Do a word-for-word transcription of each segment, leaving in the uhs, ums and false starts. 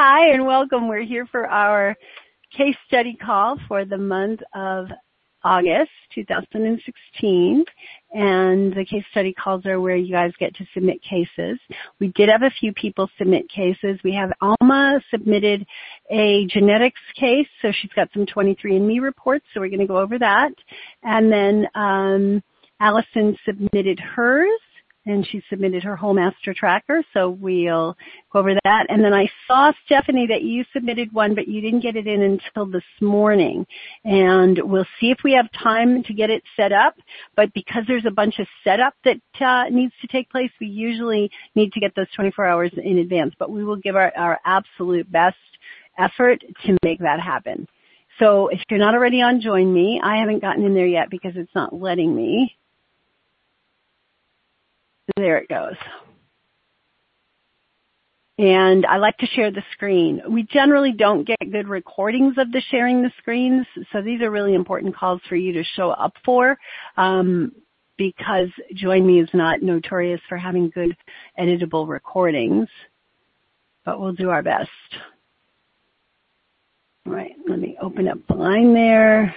Hi and welcome. We're here for our case study call for the month of August two thousand sixteen, and the case study calls are where you guys get to submit cases. We did have a few people submit cases. We have Alma submitted a genetics case, so she's got some twenty-three and me reports, so we're going to go over that. And then um, Allison submitted hers, and she submitted her whole master tracker, so we'll go over that. And then I saw, Stephanie, that you submitted one, but you didn't get it in until this morning. And we'll see if we have time to get it set up, but because there's a bunch of setup that uh, needs to take place, we usually need to get those twenty-four hours in advance, but we will give our, our absolute best effort to make that happen. So if you're not already on Join Me, I haven't gotten in there yet because it's not letting me. There it goes. And I like to share the screen. We generally don't get good recordings of the sharing the screens, so these are really important calls for you to show up for um, because Join Me is not notorious for having good editable recordings, but we'll do our best. All right, let me open up the line there.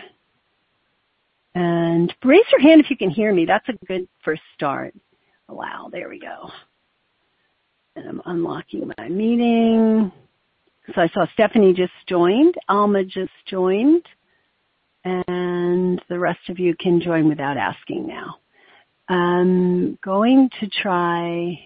And raise your hand if you can hear me. That's a good first start. Allow, there we go. And I'm unlocking my meeting. So I saw Stephanie just joined, Alma just joined, and the rest of you can join without asking now. I'm going to try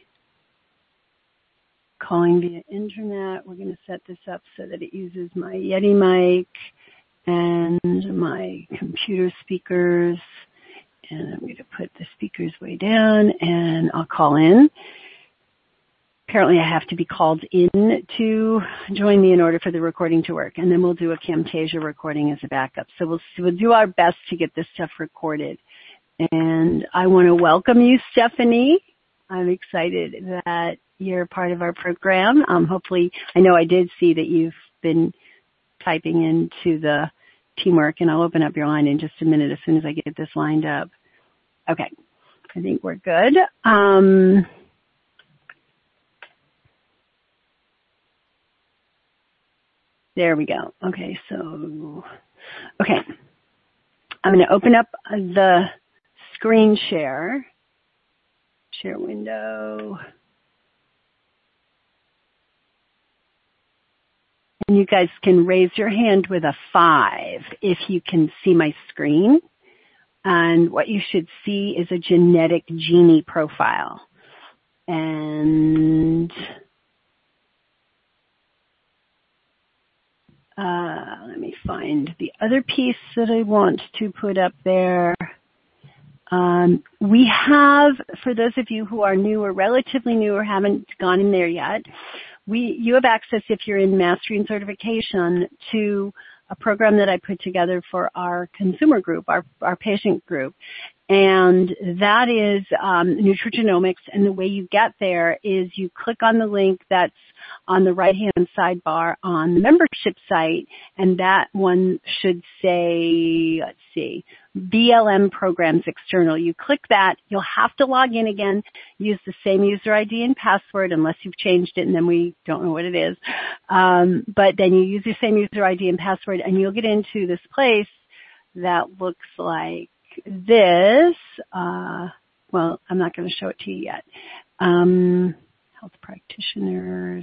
calling via internet. We're going to set this up so that it uses my Yeti mic and my computer speakers. And I'm going to put the speakers way down, and I'll call in. Apparently I have to be called in to join me in order for the recording to work. And then we'll do a Camtasia recording as a backup. So we'll, we'll do our best to get this stuff recorded. And I want to welcome you, Stephanie. I'm excited that you're part of our program. Um, hopefully, I know I did see that you've been typing into the teamwork, and I'll open up your line in just a minute as soon as I get this lined up. Okay, I think we're good. Um, there we go. Okay, so, okay. I'm going to open up the screen share. Share window. And you guys can raise your hand with a five if you can see my screen. And what you should see is a genetic genie profile. And uh, let me find the other piece that I want to put up there. Um, we have, for those of you who are new or relatively new or haven't gone in there yet, we, you have access, if you're in Mastery and Certification, to a program that I put together for our consumer group, our, our patient group. And that is um, nutrigenomics. And the way you get there is you click on the link that's on the right-hand sidebar on the membership site, and that one should say, let's see, B L M Programs External. You click that. You'll have to log in again, use the same user I D and password unless you've changed it, and then we don't know what it is. Um, but then you use your same user I D and password, and you'll get into this place that looks like this. Uh, well, I'm not going to show it to you yet. Um, health practitioners.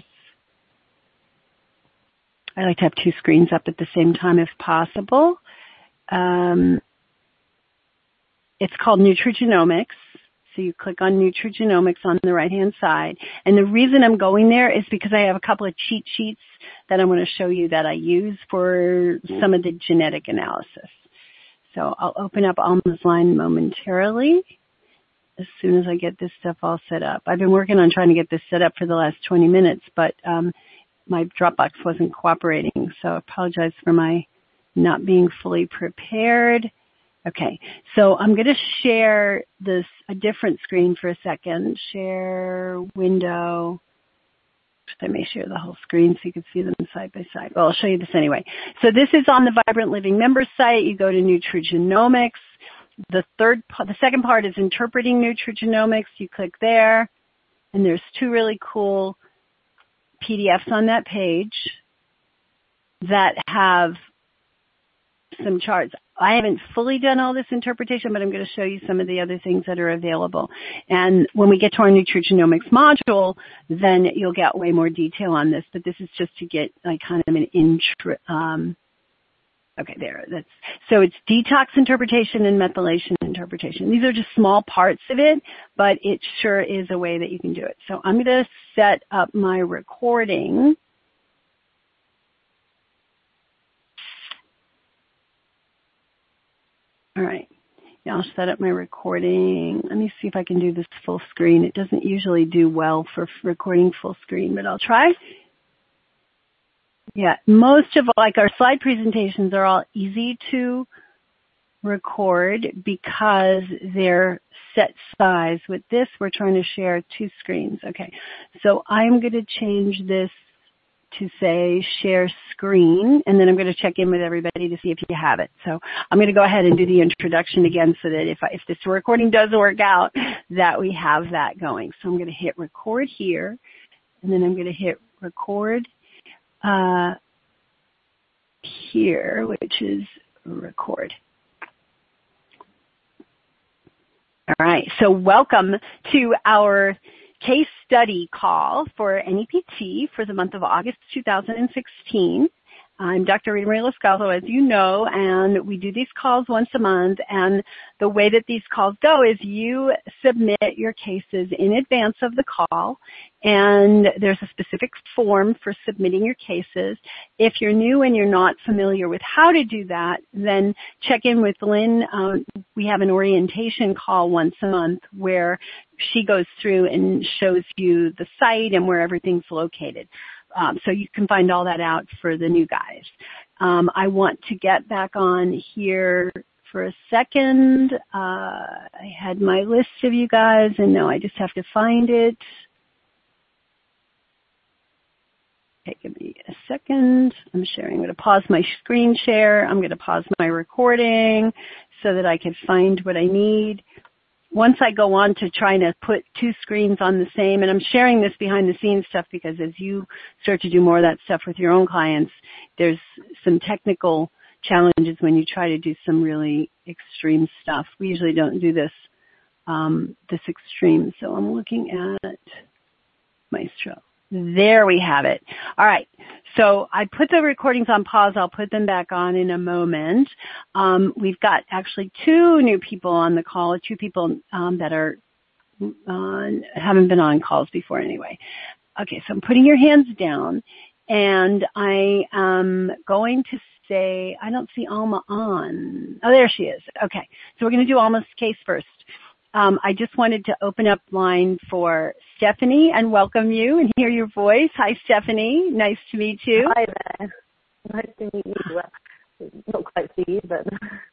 I like to have two screens up at the same time if possible. Um, it's called Nutrigenomics. So you click on Nutrigenomics on the right-hand side. And the reason I'm going there is because I have a couple of cheat sheets that I'm going to show you that I use for some of the genetic analysis. So I'll open up Alma's line momentarily as soon as I get this stuff all set up. I've been working on trying to get this set up for the last twenty minutes, but um, my Dropbox wasn't cooperating, so I apologize for my not being fully prepared. Okay, so I'm going to share this a different screen for a second. Share window. I may share the whole screen so you can see them side by side. Well, I'll show you this anyway. So this is on the Vibrant Living member site. You go to Nutrigenomics. The third, the second part is interpreting nutrigenomics. You click there, and there's two really cool P D Fs on that page that have some charts. I haven't fully done all this interpretation, but I'm going to show you some of the other things that are available. And when we get to our nutrigenomics module, then you'll get way more detail on this. But this is just to get like kind of an intro. Um, okay, there. That's so it's detox interpretation and methylation interpretation. These are just small parts of it, but it sure is a way that you can do it. So I'm going to set up my recording. All right. Now I'll set up my recording. Let me see if I can do this full screen. It doesn't usually do well for recording full screen, but I'll try. Yeah, most of like our slide presentations are all easy to record because they're set size. With this, we're trying to share two screens. Okay, so I'm going to change this to say share screen, and then I'm going to check in with everybody to see if you have it. So I'm going to go ahead and do the introduction again so that if, I, if this recording does work out, that we have that going. So I'm going to hit record here, and then I'm going to hit record uh, here, which is record. All right, so welcome to our case study call for N E P T for the month of August two thousand sixteen. I'm Doctor Rita Marie Loscalzo, as you know, and we do these calls once a month. And the way that these calls go is you submit your cases in advance of the call, and there's a specific form for submitting your cases. If you're new and you're not familiar with how to do that, then check in with Lynn. Um, we have an orientation call once a month where she goes through and shows you the site and where everything's located. Um, so you can find all that out for the new guys. Um, I want to get back on here for a second. Uh, I had my list of you guys, and now I just have to find it. Okay, give me a second. I'm sharing. I'm going to pause my screen share. I'm going to pause my recording so that I can find what I need. Once I go on to trying to put two screens on the same, and I'm sharing this behind the scenes stuff because as you start to do more of that stuff with your own clients, there's some technical challenges when you try to do some really extreme stuff. We usually don't do this, um, this extreme. So I'm looking at Maestro. There we have it. All right. So I put the recordings on pause. I'll put them back on in a moment. Um, we've got actually two new people on the call, two people um, that are uh, haven't been on calls before anyway. Okay, so I'm putting your hands down, and I am going to say, I don't see Alma on. Oh, there she is. Okay, so we're going to do Alma's case first. Um, I just wanted to open up line for Stephanie and welcome you and hear your voice. Hi, Stephanie. Nice to meet you. Hi there. Nice to meet you. Well, not quite see you, but...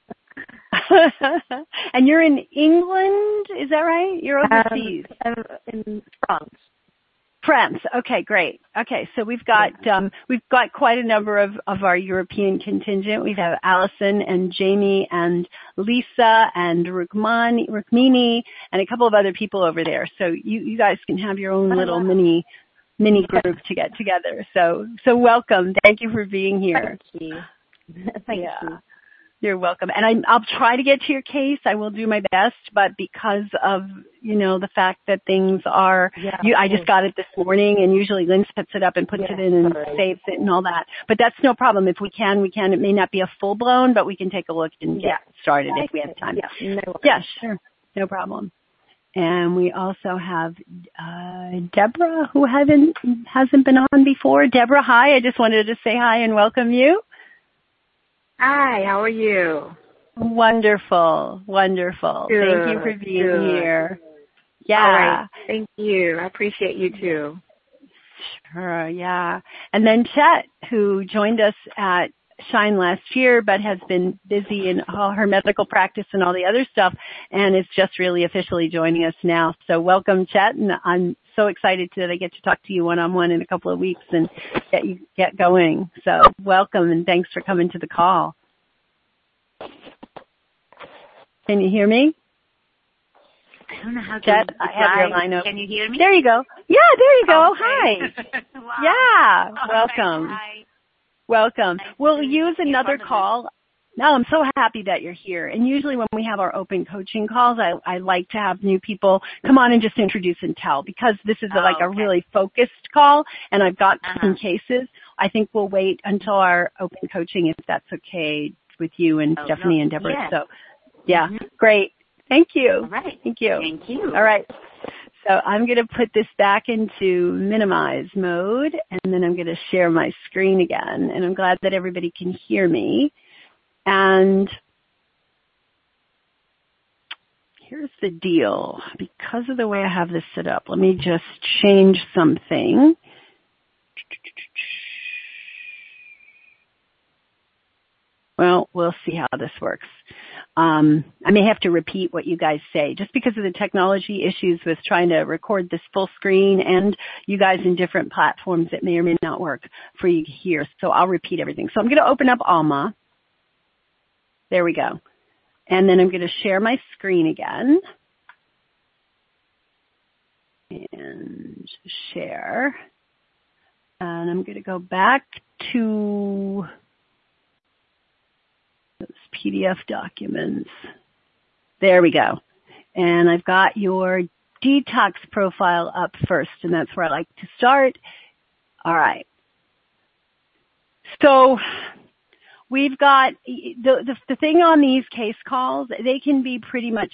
And you're in England, is that right? You're overseas. Um, in France. France. Okay, great. Okay, so we've got yeah. um, we've got quite a number of, of our European contingent. We have Allison and Jamie and Lisa and Rukmani, Rukmini and a couple of other people over there. So you, you guys can have your own little mini mini group to get together. So so welcome. Thank you for being here. Thank you. Thank yeah. you. You're welcome. And I, I'll try to get to your case. I will do my best, but because of, you know, the fact that things are, yeah, you, I just got it this morning, and usually Lynn sets it up and puts yeah, it in and sorry. saves it and all that. But that's no problem. If we can, we can. It may not be a full-blown, but we can take a look and get yeah. started okay. if we have time. Yeah, no worries. Yeah, sure. No problem. And we also have uh, Deborah, who hasn't, hasn't been on before. Deborah, hi. I just wanted to say hi and welcome you. Hi, how are you? Wonderful, wonderful. Good, Thank you for being good. here. Yeah. All right. Thank you. I appreciate you too. Sure, yeah. And then Chet, who joined us at Shine last year, but has been busy in all her medical practice and all the other stuff, and is just really officially joining us now. So welcome, Chet, and I'm so excited that I get to talk to you one-on-one in a couple of weeks and get you get going. So welcome, and thanks for coming to the call. Can you hear me? I don't know how to Jet, I have your reply. line up. Can you hear me? There you go. Yeah, there you go. Okay. Hi. Wow. Yeah, All welcome. right. Hi. Welcome. Nice We'll to use be another part of call. No, I'm so happy that you're here. And usually when we have our open coaching calls, I, I like to have new people come on and just introduce and tell, because this is a, Oh, like a okay. really focused call, and I've got Uh-huh. some cases. I think we'll wait until our open coaching, if that's okay with you and Oh, Stephanie no. and Deborah. Yes. So, yeah, Mhm. great. Thank you. All right. Thank you. Thank you. All right. So I'm going to put this back into minimize mode, and then I'm going to share my screen again. And I'm glad that everybody can hear me. And here's the deal. Because of the way I have this set up, let me just change something. Well, we'll see how this works. Um, I may have to repeat what you guys say just because of the technology issues with trying to record this full screen and you guys in different platforms. It may or may not work for you here. So I'll repeat everything. So I'm going to open up Alma. There we go. And then I'm going to share my screen again. And share. And I'm going to go back to those P D F documents. There we go. And I've got your detox profile up first, and that's where I like to start. All right. So we've got the, the the thing on these case calls, they can be pretty much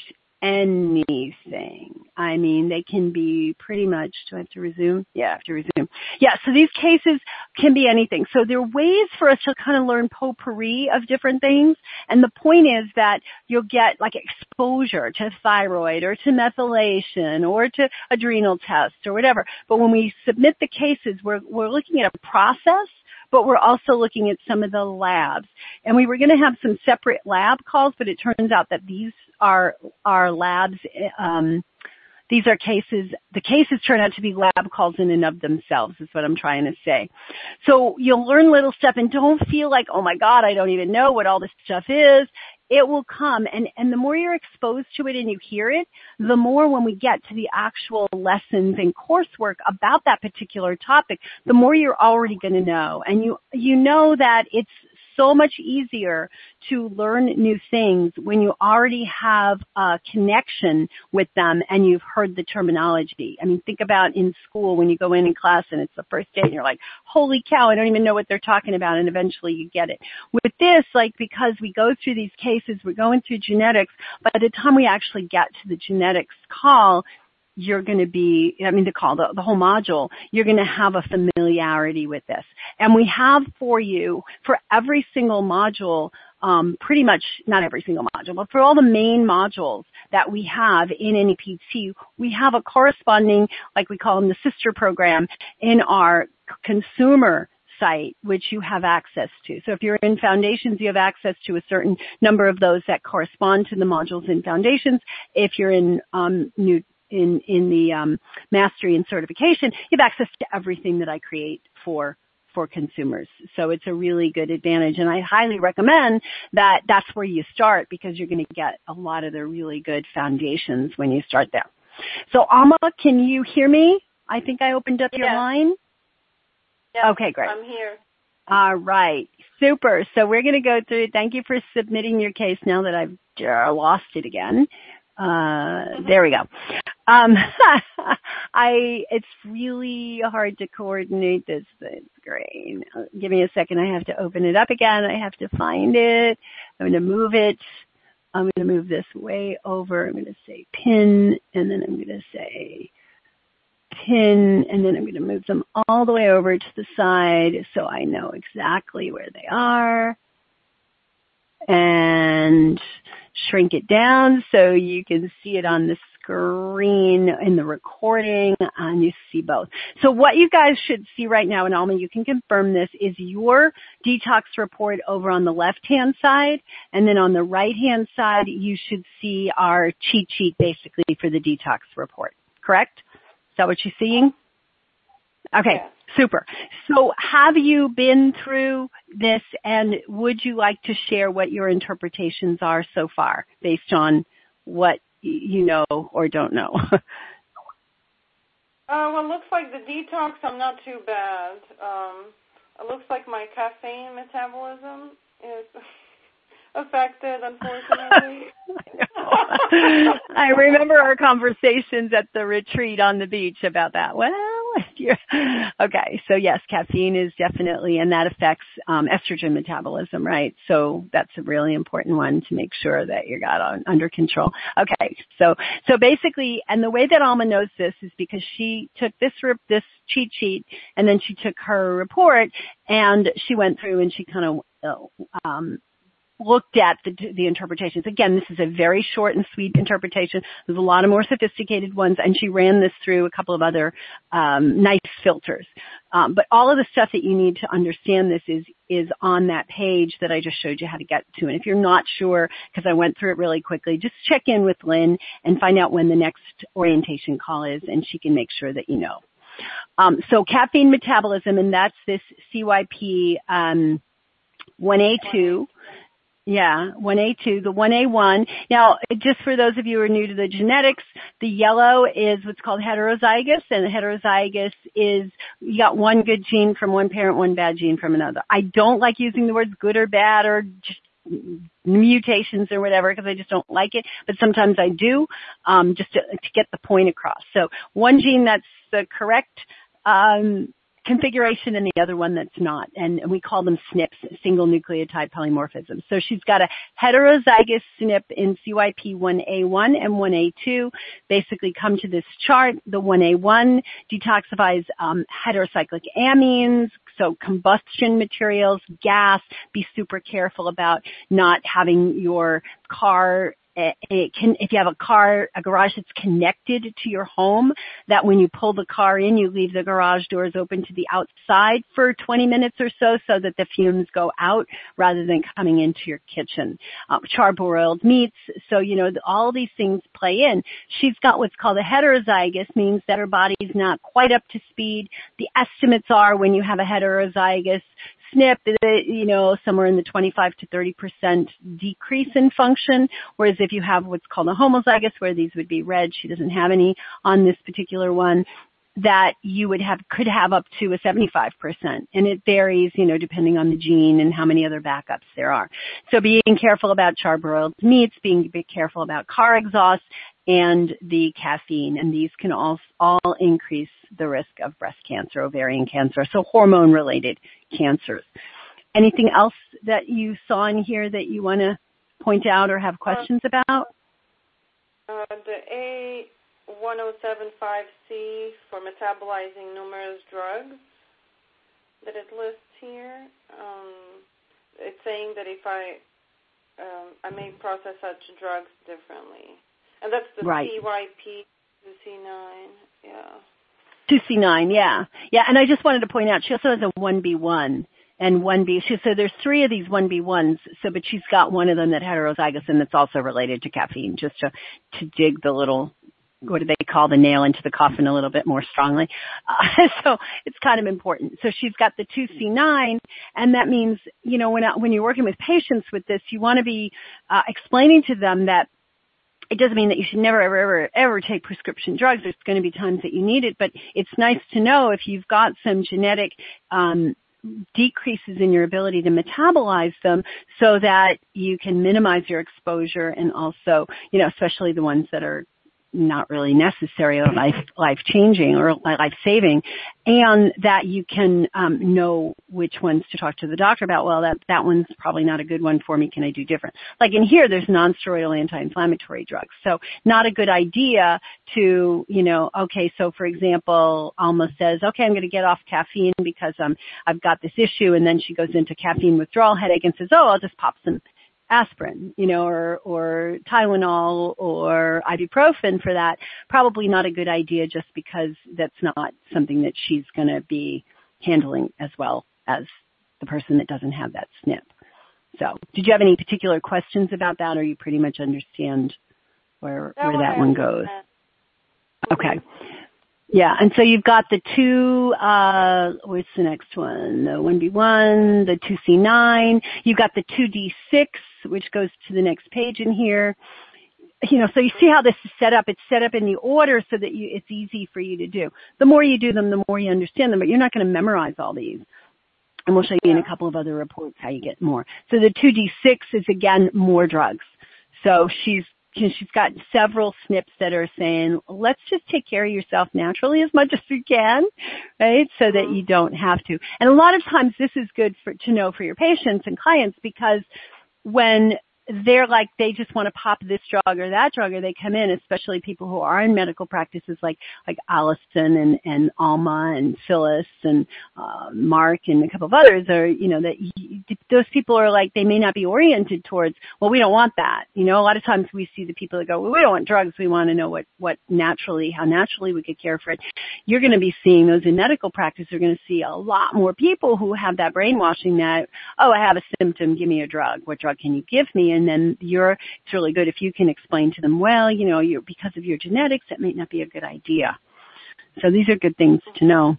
anything. I mean, they can be pretty much, do I have to resume? Yeah, I have to resume. Yeah, so these cases can be anything. So there are ways for us to kind of learn potpourri of different things. And the point is that you'll get like exposure to thyroid or to methylation or to adrenal tests or whatever. But when we submit the cases, we're, we're looking at a process, but we're also looking at some of the labs. And we were going to have some separate lab calls, but it turns out that these are, are labs, um, these are cases, the cases turn out to be lab calls in and of themselves is what I'm trying to say. So you'll learn little stuff and don't feel like, oh my God, I don't even know what all this stuff is. It will come, and, and the more you're exposed to it and you hear it, the more when we get to the actual lessons and coursework about that particular topic, the more you're already going to know. And you, you know that it's so much easier to learn new things when you already have a connection with them and you've heard the terminology. I mean, think about in school when you go in in class and it's the first day and you're like, holy cow, I don't even know what they're talking about, and eventually you get it. With this, like, because we go through these cases, we're going through genetics, by the time we actually get to the genetics call, you're going to be, I mean, the call, the, the whole module, you're going to have a familiarity with this. And we have for you, for every single module, um, pretty much, not every single module, but for all the main modules that we have in N E P T, we have a corresponding, like we call them, the sister program in our consumer site, which you have access to. So if you're in Foundations, you have access to a certain number of those that correspond to the modules in Foundations. If you're in um, new in in the um, Mastery and Certification, you have access to everything that I create for for consumers. So it's a really good advantage, and I highly recommend that that's where you start, because you're going to get a lot of the really good foundations when you start there. So Alma, can you hear me? I think I opened up Yeah. your line. Yeah, okay, great. I'm here. All right. Super. So we're going to go through. Thank you for submitting your case now that I've uh, lost it again. Uh, there we go. Um, I, it's really hard to coordinate this, this screen. Give me a second. I have to open it up again. I have to find it. I'm going to move it. I'm going to move this way over. I'm going to say pin, and then I'm going to say pin, and then I'm going to move them all the way over to the side so I know exactly where they are. And shrink it down so you can see it on the screen in the recording, and you see both. So what you guys should see right now, and Alma, you can confirm this, is your detox report over on the left-hand side, and then on the right-hand side, you should see our cheat sheet basically for the detox report. Correct? Is that what you're seeing? Okay. Yeah. Super. So have you been through this, and would you like to share what your interpretations are so far based on what you know or don't know. uh, well, it looks like the detox, I'm not too bad. Um, it looks like my caffeine metabolism is affected, unfortunately. I remember our conversations at the retreat on the beach about that. Well, you're, okay, so yes, caffeine is definitely, and that affects um, estrogen metabolism, right? So that's a really important one to make sure that you got on, under control. Okay, so so basically, and the way that Alma knows this is because she took this this cheat sheet, and then she took her report, and she went through and she kind of um, looked at the, the interpretations. Again, this is a very short and sweet interpretation. There's a lot of more sophisticated ones, and she ran this through a couple of other um, nice filters. Um, but all of the stuff that you need to understand this is is on that page that I just showed you how to get to. And if you're not sure, because I went through it really quickly, just check in with Lynn and find out when the next orientation call is, and she can make sure that you know. Um, so caffeine metabolism, and that's this C Y P um, one A two. Yeah, one A two, the one A one. Now, just for those of you who are new to the genetics, the yellow is what's called heterozygous, and the heterozygous is you got one good gene from one parent, one bad gene from another. I don't like using the words good or bad or just mutations or whatever because I just don't like it, but sometimes I do, um, just to, to get the point across. So one gene that's the correct um configuration and the other one that's not. And we call them S N Ps, single nucleotide polymorphism. So she's got a heterozygous S N P in C Y P one A one and one A two. Basically come to this chart. The one A one detoxifies um, heterocyclic amines, so combustion materials, gas. Be super careful about not having your car It can, if you have a car, a garage that's connected to your home, that when you pull the car in, you leave the garage doors open to the outside for twenty minutes or so so that the fumes go out rather than coming into your kitchen. Um, charbroiled meats, so, you know, all these things play in. She's got what's called a heterozygous, means that her body's not quite up to speed. The estimates are when you have a heterozygous S N P, you know, somewhere in the twenty-five to thirty percent decrease in function, whereas if you have what's called a homozygous, where these would be red, she doesn't have any on this particular one, that you would have, could have up to a seventy-five percent. And it varies, you know, depending on the gene and how many other backups there are. So being careful about charbroiled meats, being be careful about car exhaust, and the caffeine, and these can all, all increase the risk of breast cancer, ovarian cancer, so hormone-related cancers. Anything else that you saw in here that you want to point out or have questions uh, about? Uh, the A one oh seven five C for metabolizing numerous drugs that it lists here, um, it's saying that if I, um, I may process such drugs differently. And that's the right. C Y P two C nine, yeah. two C nine, yeah. Yeah, and I just wanted to point out, she also has a one B one and one B. She, so there's three of these one B ones, so, but she's got one of them that heterozygous and that's also related to caffeine, just to, to dig the little, what do they call the nail into the coffin a little bit more strongly. Uh, so it's kind of important. So she's got the two C nine, and that means, you know, when, when you're working with patients with this, you want to be uh, explaining to them that it doesn't mean that you should never, ever, ever, ever take prescription drugs. There's going to be times that you need it, but it's nice to know if you've got some genetic um, decreases in your ability to metabolize them so that you can minimize your exposure, and also, you know, especially the ones that are not really necessary or life, life-changing or life-saving, and that you can um, know which ones to talk to the doctor about. Well, that, that one's probably not a good one for me. Can I do different? Like in here, there's non-steroidal anti-inflammatory drugs. So not a good idea to, you know, okay, so for example, Alma says, okay, I'm going to get off caffeine because um, I've got this issue, and then she goes into caffeine withdrawal headache and says, oh, I'll just pop some aspirin, you know, or, or Tylenol or ibuprofen for that. Probably not a good idea just because that's not something that she's going to be handling as well as the person that doesn't have that S N P. So did you have any particular questions about that, or you pretty much understand where, that where that one goes? Mm-hmm. Okay. Yeah, and so you've got the two, uh, what's the next one? The one B one, the two C nine. You've got the two D six, which goes to the next page in here. you know, so you see how this is set up. It's set up in the order so that you, it's easy for you to do. The more you do them, the more you understand them, but you're not going to memorize all these. And we'll show you in a couple of other reports how you get more. So the two D six is, again, more drugs. So she's she's got several S N Ps that are saying, let's just take care of yourself naturally as much as you can, right, so that you don't have to. And a lot of times this is good for to know for your patients and clients, because when they're like, they just want to pop this drug or that drug, or they come in, especially people who are in medical practices like, like Allison and, and Alma and Phyllis and, uh, Mark and a couple of others are, you know, that you, those people are like, they may not be oriented towards, well, we don't want that. You know, a lot of times we see the people that go, well, we don't want drugs. We want to know what, what naturally, how naturally we could care for it. You're going to be seeing those in medical practice. You're going to see a lot more people who have that brainwashing that, oh, I have a symptom. Give me a drug. What drug can you give me? And then you're, it's really good if you can explain to them, well, you know, you're, because of your genetics, that may not be a good idea. So these are good things to know.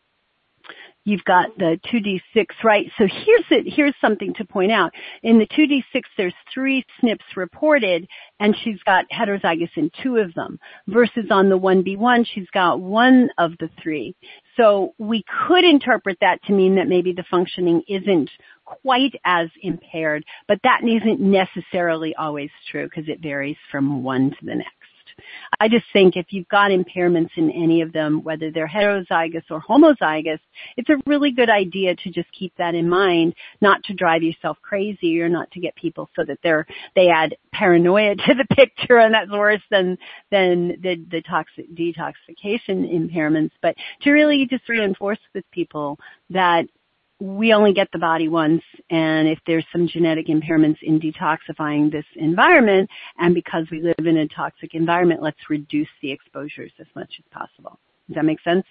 You've got the two D six, right? So here's it, here's something to point out. In the two D six, there's three S N Ps reported, and she's got heterozygous in two of them, versus on the one B one, she's got one of the three. So we could interpret that to mean that maybe the functioning isn't quite as impaired, but that isn't necessarily always true because it varies from one to the next. I just think if you've got impairments in any of them, whether they're heterozygous or homozygous, it's a really good idea to just keep that in mind, not to drive yourself crazy or not to get people so that they're, they add paranoia to the picture, and that's worse than, than the, the toxic detoxification impairments, but to really just reinforce with people that we only get the body once, and if there's some genetic impairments in detoxifying this environment, and because we live in a toxic environment, let's reduce the exposures as much as possible. Does that make sense?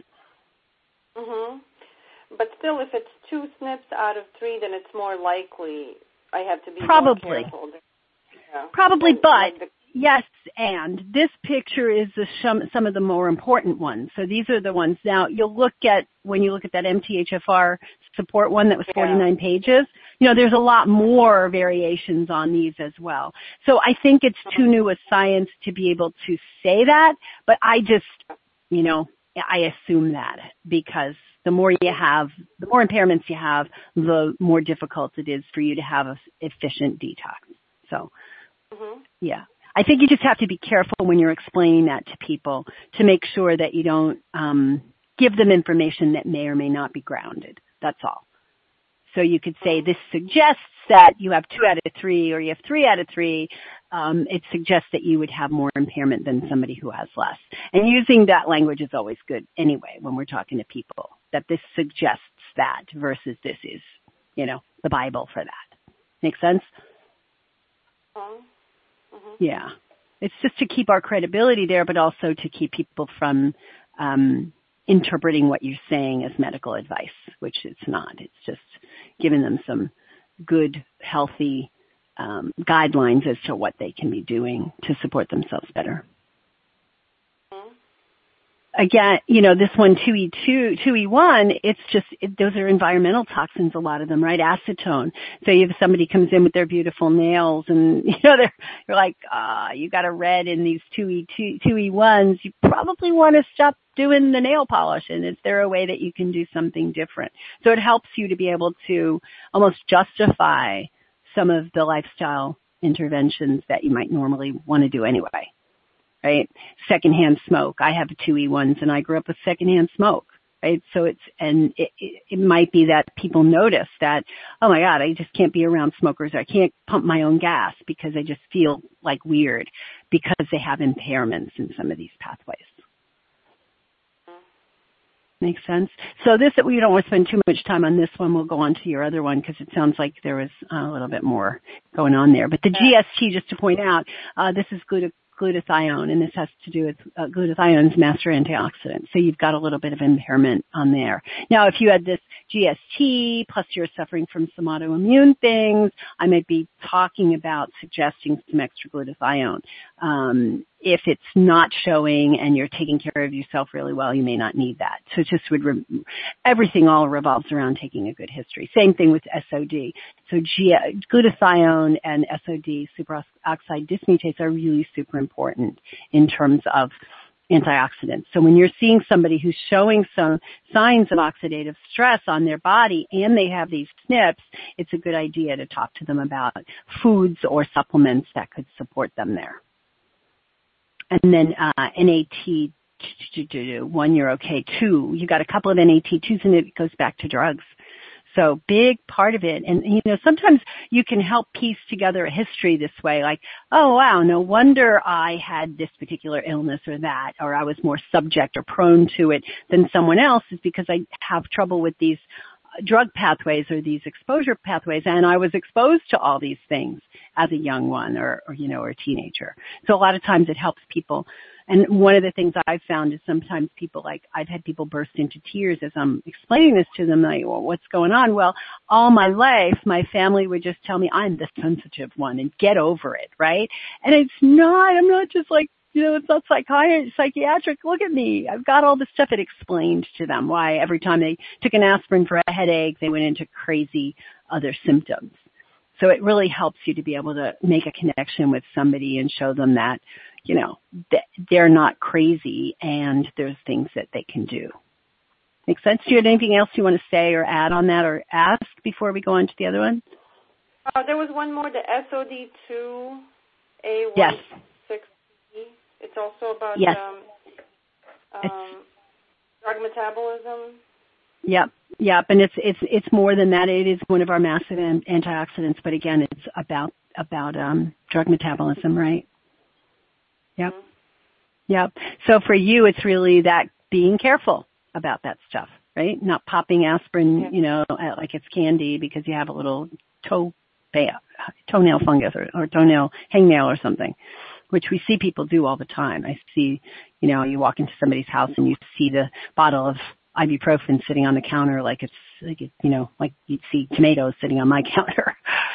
Mm-hmm. But still, if it's two S N Ps out of three, then it's more likely I have to be Probably. more careful. Yeah. Probably, and, but like the- yes, and this picture is the some, some of the more important ones. So these are the ones. Now, you'll look at, when you look at that M T H F R support one that was forty-nine yeah. pages, you know, there's a lot more variations on these as well. So I think it's too new a science to be able to say that, but I just, you know, I assume that because the more you have, the more impairments you have, the more difficult it is for you to have an efficient detox. So, mm-hmm. yeah. I think you just have to be careful when you're explaining that to people to make sure that you don't um, give them information that may or may not be grounded. That's all. So you could say this suggests that you have two out of three or you have three out of three. Um, it suggests that you would have more impairment than somebody who has less. And using that language is always good anyway when we're talking to people, that this suggests that versus this is, you know, the Bible for that. Make sense? Mm-hmm. Yeah. It's just to keep our credibility there, but also to keep people from um, interpreting what you're saying as medical advice, which it's not. It's just giving them some good, healthy um, guidelines as to what they can be doing to support themselves better. Again, you know, this one, two E two, two E one, it's just, it, those are environmental toxins, a lot of them, right? Acetone. So if somebody comes in with their beautiful nails and, you know, they're, you're like, ah, you got a red in these two E two, two E ones, you probably want to stop doing the nail polish. And is there a way that you can do something different? So it helps you to be able to almost justify some of the lifestyle interventions that you might normally want to do anyway. Right? Secondhand smoke. I have two E ones and I grew up with secondhand smoke. Right? So it's, and it, it, it might be that people notice that, oh my God, I just can't be around smokers. I can't pump my own gas because I just feel like weird because they have impairments in some of these pathways. Makes sense? So this, we don't want to spend too much time on this one. We'll go on to your other one because it sounds like there was a little bit more going on there. But the G S T, just to point out, uh, this is glutathione. glutathione, and this has to do with uh, glutathione's master antioxidant. So you've got a little bit of impairment on there. Now, if you had this G S T, plus you're suffering from some autoimmune things, I might be talking about suggesting some extra glutathione. Um, if it's not showing and you're taking care of yourself really well, you may not need that. So it just would, re- everything all revolves around taking a good history. Same thing with S O D. So G- glutathione and S O D, superoxide dismutase, are really super important in terms of antioxidants. So when you're seeing somebody who's showing some signs of oxidative stress on their body and they have these S N Ps, it's a good idea to talk to them about foods or supplements that could support them there. And then uh, N A T, one, you're okay. Two, you got a couple of N A T twos and it goes back to drugs. So big part of it. And, you know, sometimes you can help piece together a history this way, like, oh, wow, no wonder I had this particular illness or that, or I was more subject or prone to it than someone else, is because I have trouble with these drug pathways or these exposure pathways, and I was exposed to all these things as a young one or, or you know, or a teenager. So a lot of times it helps people. And one of the things I've found is sometimes people, like, I've had people burst into tears as I'm explaining this to them, like, well, what's going on? Well, all my life, my family would just tell me I'm the sensitive one and get over it, right? And it's not, I'm not just like, you know, it's not psychi- psychiatric. Look at me. I've got all this stuff. It explained to them why every time they took an aspirin for a headache, they went into crazy other symptoms. So it really helps you to be able to make a connection with somebody and show them that, you know, that they're not crazy and there's things that they can do. Make sense? Do you have anything else you want to say or add on that or ask before we go on to the other one? Uh, there was one more, the S O D two A one six B. Yes. It's also about yes. um, um, drug metabolism. Yep, yep, and it's it's it's more than that. It is one of our massive antioxidants, but again, it's about about um, drug metabolism, right? Yep, mm-hmm. Yep. So for you, it's really that being careful about that stuff, right? Not popping aspirin, yeah. you know, like it's candy because you have a little toe toenail fungus or, or toenail hangnail or something, which we see people do all the time. I see, you know, you walk into somebody's house and you see the bottle of ibuprofen sitting on the counter like it's, like it, you know, like you'd see tomatoes sitting on my counter.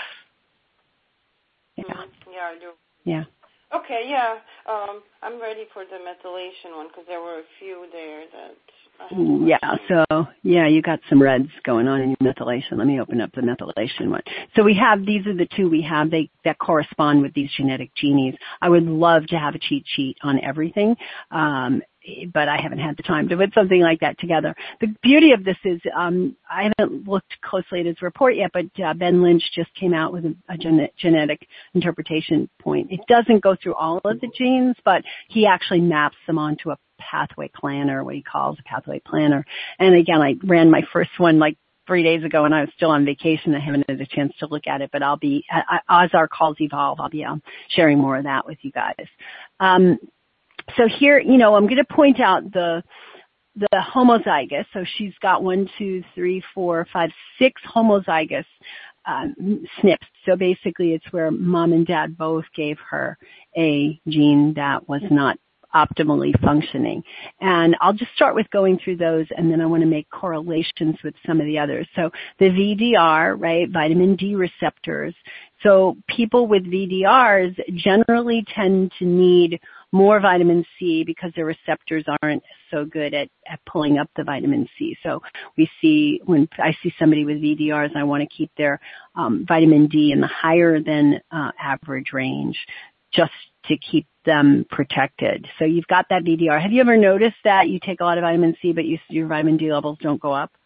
yeah. Mm-hmm. Yeah, I do. Yeah. Okay, yeah. Um, I'm ready for the methylation one because there were a few there that I had Yeah, so, yeah, you got some reds going on in your methylation. Let me open up the methylation one. So we have, these are the two we have they, that correspond with these genetic genies. I would love to have a cheat sheet on everything. Um, but I haven't had the time to put something like that together. The beauty of this is, um, I haven't looked closely at his report yet, but uh, Ben Lynch just came out with a, a gen- genetic interpretation point. It doesn't go through all of the genes, but he actually maps them onto a pathway planner, what he calls a pathway planner. And again, I ran my first one like three days ago and I was still on vacation. I haven't had a chance to look at it, but I'll be, as our calls evolve, I'll be um, sharing more of that with you guys. Um, So here, you know, I'm going to point out the the homozygous. So she's got one, two, three, four, five, six homozygous um, S N Ps. So basically it's where mom and dad both gave her a gene that was not optimally functioning. And I'll just start with going through those, and then I want to make correlations with some of the others. So the V D R, right, vitamin D receptors. So people with V D Rs generally tend to need more vitamin C because their receptors aren't so good at, at pulling up the vitamin C. So we see, when I see somebody with V D Rs, I want to keep their um, vitamin D in the higher than uh, average range just to keep them protected. So you've got that V D R. Have you ever noticed that you take a lot of vitamin C, but you, your vitamin D levels don't go up?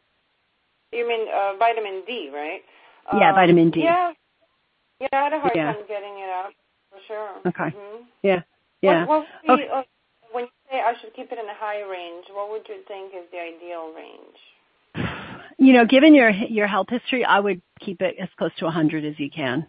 You mean uh, vitamin D, right? Yeah, um, vitamin D. Yeah. Yeah, I had a hard yeah. time getting it up, for sure. Okay. Mm-hmm. Yeah. Yeah. What, what okay. the, uh, when you say I should keep it in a high range, what would you think is the ideal range? You know, given your your health history, I would keep it as close to one hundred as you can.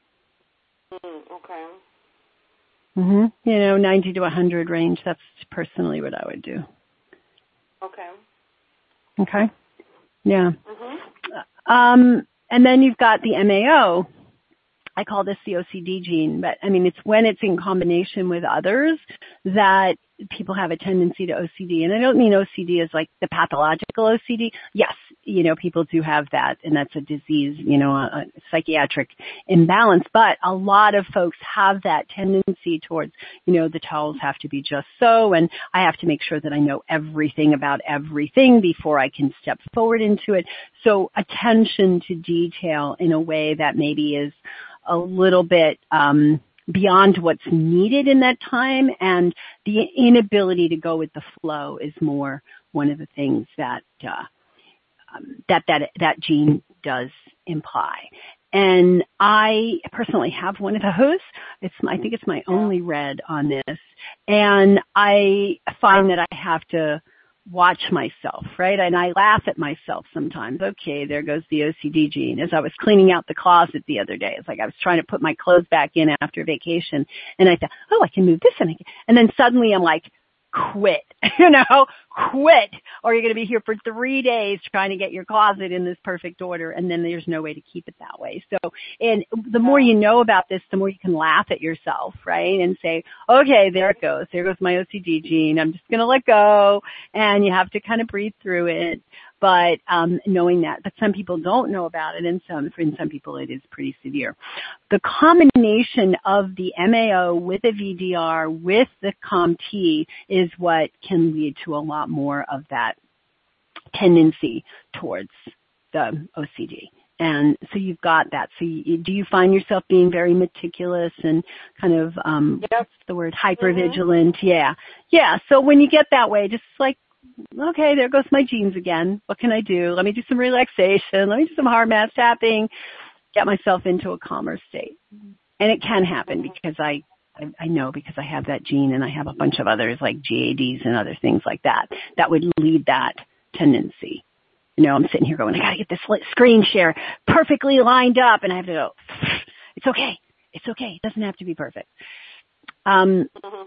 Mm, okay. Mhm. You know, ninety to one hundred range. That's personally what I would do. Okay. Okay. Yeah. Mhm. Um, and then you've got the M A O. I call this the O C D gene, but I mean, it's when it's in combination with others that people have a tendency to O C D. And I don't mean O C D as like the pathological O C D. Yes, you know, people do have that, and that's a disease, you know, a, a psychiatric imbalance. But a lot of folks have that tendency towards, you know, the towels have to be just so, and I have to make sure that I know everything about everything before I can step forward into it. So attention to detail in a way that maybe is a little bit um beyond what's needed in that time, and the inability to go with the flow is more one of the things that uh, um, that that that gene does imply. And I personally have one of those. It's I think it's my only red on this, and I find that I have to watch myself, right? And I laugh at myself sometimes. Okay, there goes the O C D gene. As I was cleaning out the closet the other day, it's like I was trying to put my clothes back in after vacation, and I thought, oh, I can move this, and I can. And then suddenly I'm like, quit, you know, quit, or you're going to be here for three days trying to get your closet in this perfect order, and then there's no way to keep it that way. So, and the more you know about this, the more you can laugh at yourself, right, and say, okay, there it goes. There goes my O C D gene. I'm just going to let go, and you have to kind of breathe through it. But um, knowing that, but some people don't know about it, and some, for some people it is pretty severe. The combination of the M A O with the V D R with the C O M T is what can lead to a lot more of that tendency towards the O C D. And so you've got that. So you, do you find yourself being very meticulous and kind of, um, Yep. what's the word, hypervigilant? Mm-hmm. Yeah. Yeah. So when you get that way, just like, okay, there goes my genes again. What can I do? Let me do some relaxation. Let me do some heart math tapping, get myself into a calmer state. And it can happen because I, I, I know because I have that gene, and I have a bunch of others like G A Ds and other things like that that would lead that tendency. You know, I'm sitting here going, I got to get this screen share perfectly lined up, and I have to go, it's okay. It's okay. It doesn't have to be perfect. Um, mm-hmm.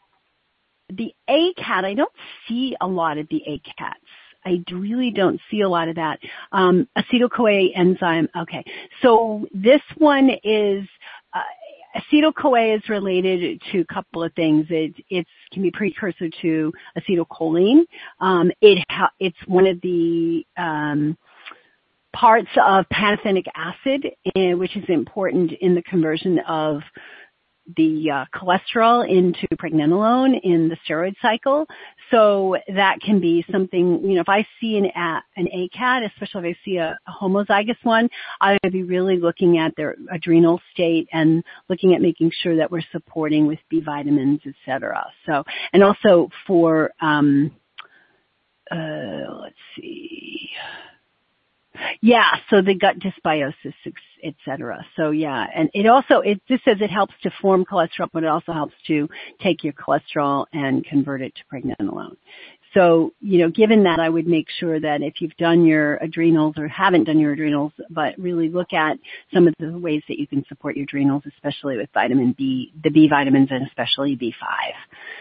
The A C A T, I don't see a lot of the A C A Ts. I really don't see a lot of that. Um, acetyl-CoA enzyme, okay. So this one is, uh, acetyl-CoA is related to a couple of things. It it's, can be precursor to acetylcholine. Um, it ha- it's one of the um, parts of pantothenic acid, uh, which is important in the conversion of the uh, cholesterol into pregnenolone in the steroid cycle. So that can be something, you know, if I see an, a, an A C A T, especially if I see a, a homozygous one, I would be really looking at their adrenal state and looking at making sure that we're supporting with B vitamins, et cetera. So, and also for, um, uh, let's see. Yeah, so the gut dysbiosis, et cetera. So yeah, and it also, it just says it helps to form cholesterol, but it also helps to take your cholesterol and convert it to pregnenolone. So, you know, given that, I would make sure that if you've done your adrenals or haven't done your adrenals, but really look at some of the ways that you can support your adrenals, especially with vitamin B, the B vitamins, and especially B five.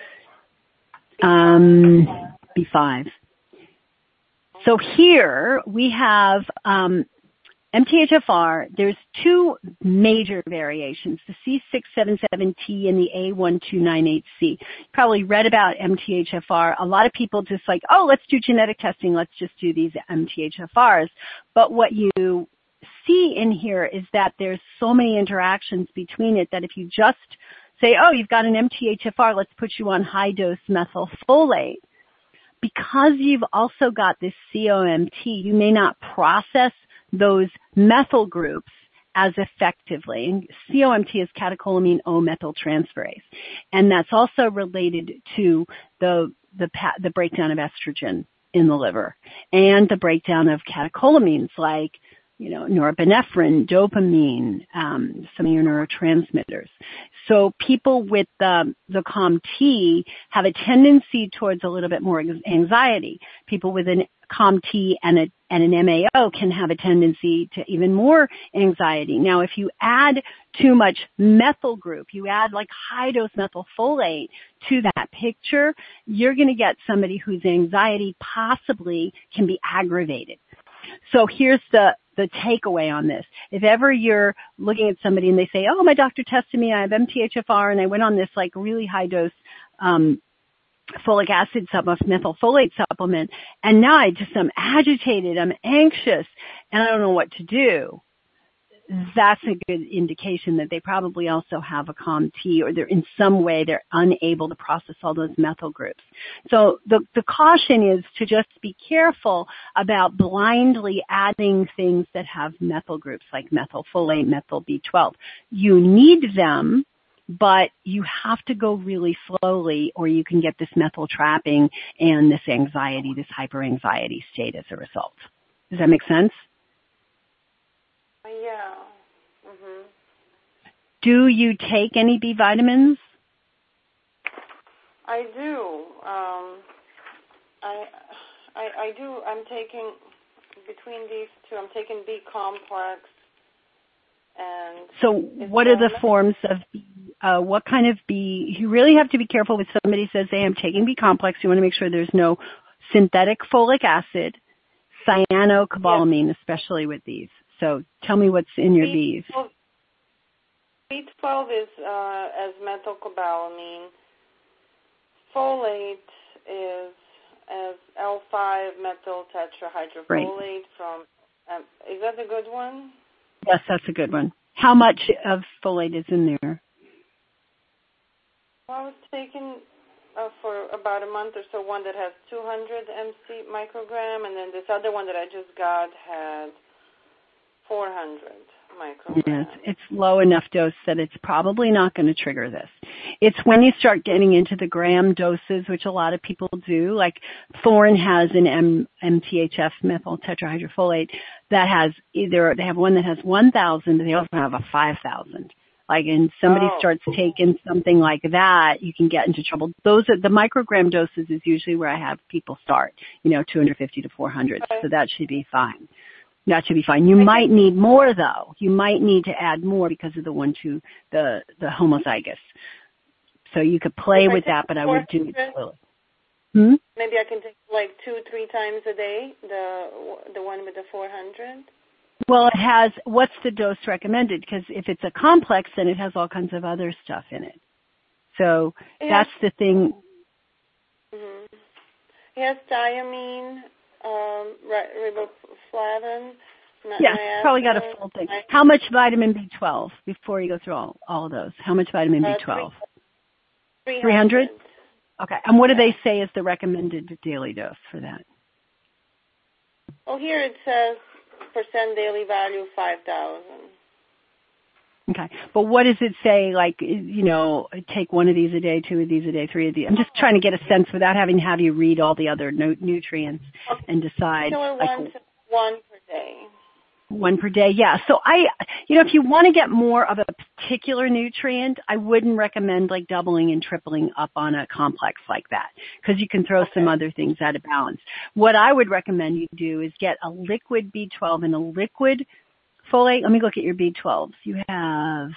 Um, B five. So here we have um, M T H F R. There's two major variations, the C six seventy-seven T and the A one two nine eight C. You probably read about M T H F R. A lot of people just like, oh, let's do genetic testing. Let's just do these M T H F Rs. But what you see in here is that there's so many interactions between it that if you just say, oh, you've got an M T H F R, let's put you on high-dose methylfolate. Because you've also got this C O M T, you may not process those methyl groups as effectively. And C O M T is catecholamine O methyltransferase. And that's also related to the, the, the breakdown of estrogen in the liver and the breakdown of catecholamines like, you know, norepinephrine, dopamine, um, some of your neurotransmitters. So people with the, the C O M T have a tendency towards a little bit more anxiety. People with an C O M T and, a, and an M A O can have a tendency to even more anxiety. Now, if you add too much methyl group, you add like high-dose methylfolate to that picture, you're going to get somebody whose anxiety possibly can be aggravated. So here's the, the takeaway on this. If ever you're looking at somebody and they say, oh, my doctor tested me, I have M T H F R, and I went on this like really high dose um, folic acid supplement, methylfolate supplement, and now I just am agitated, I'm anxious, and I don't know what to do. That's a good indication that they probably also have a C O M T, or they're in some way they're unable to process all those methyl groups. So the, the caution is to just be careful about blindly adding things that have methyl groups like methylfolate, methyl B twelve. You need them, but you have to go really slowly or you can get this methyl trapping and this anxiety, this hyperanxiety state as a result. Does that make sense? Yeah. Mhm. Do you take any B vitamins? I do. Um, I, I, I do. I'm taking between these two. I'm taking B complex and. So, what are the forms of B? Uh, what kind of B? You really have to be careful when somebody says, "Hey, I'm taking B complex." You want to make sure there's no synthetic folic acid, cyanocobalamin, yes. Especially with these. So tell me what's in your Bs. B twelve is uh, as methylcobalamin. Folate is as L five methyl tetrahydrofolate right. from. Um, is that a good one? Yes, that's a good one. How much of folate is in there? Well, I was taking uh, for about a month or so one that has two hundred M C microgram, and then this other one that I just got had four hundred micrograms. Yes, it's low enough dose that it's probably not going to trigger this. It's when you start getting into the gram doses, which a lot of people do, like Thorne has an M- MTHF methyl tetrahydrofolate that has either, they have one that has one thousand, but they also have a five thousand. Like, and somebody oh. starts taking something like that, you can get into trouble. Those are, the microgram doses is usually where I have people start, you know, two fifty to four hundred, okay. So that should be fine. That should be fine. You might need more, though. You might need to add more because of the one, two, the, the homozygous. So you could play with that, but I would do it slowly. Hmm? Maybe I can take like two, three times a day, the the one with the four hundred? Well, it has, what's the dose recommended? Because if it's a complex, then it has all kinds of other stuff in it. So it that's has, the thing. Mm-hmm. It has thiamine, um, riboflavin. Yeah, probably got a full thing. How much vitamin B twelve before you go through all, all of those? How much vitamin B twelve? Uh, three hundred. Okay. And what do they say is the recommended daily dose for that? Oh, here it says percent daily value five thousand. Okay. But what does it say, like, you know, take one of these a day, two of these a day, three of these? I'm just trying to get a sense without having to have you read all the other no- nutrients and decide. So like, one, one per day. One per day, yeah. So I, you know, if you want to get more of a particular nutrient, I wouldn't recommend like doubling and tripling up on a complex like that because you can throw okay. some other things out of balance. What I would recommend you do is get a liquid B twelve and a liquid folate. Let me look at your B twelves. You have,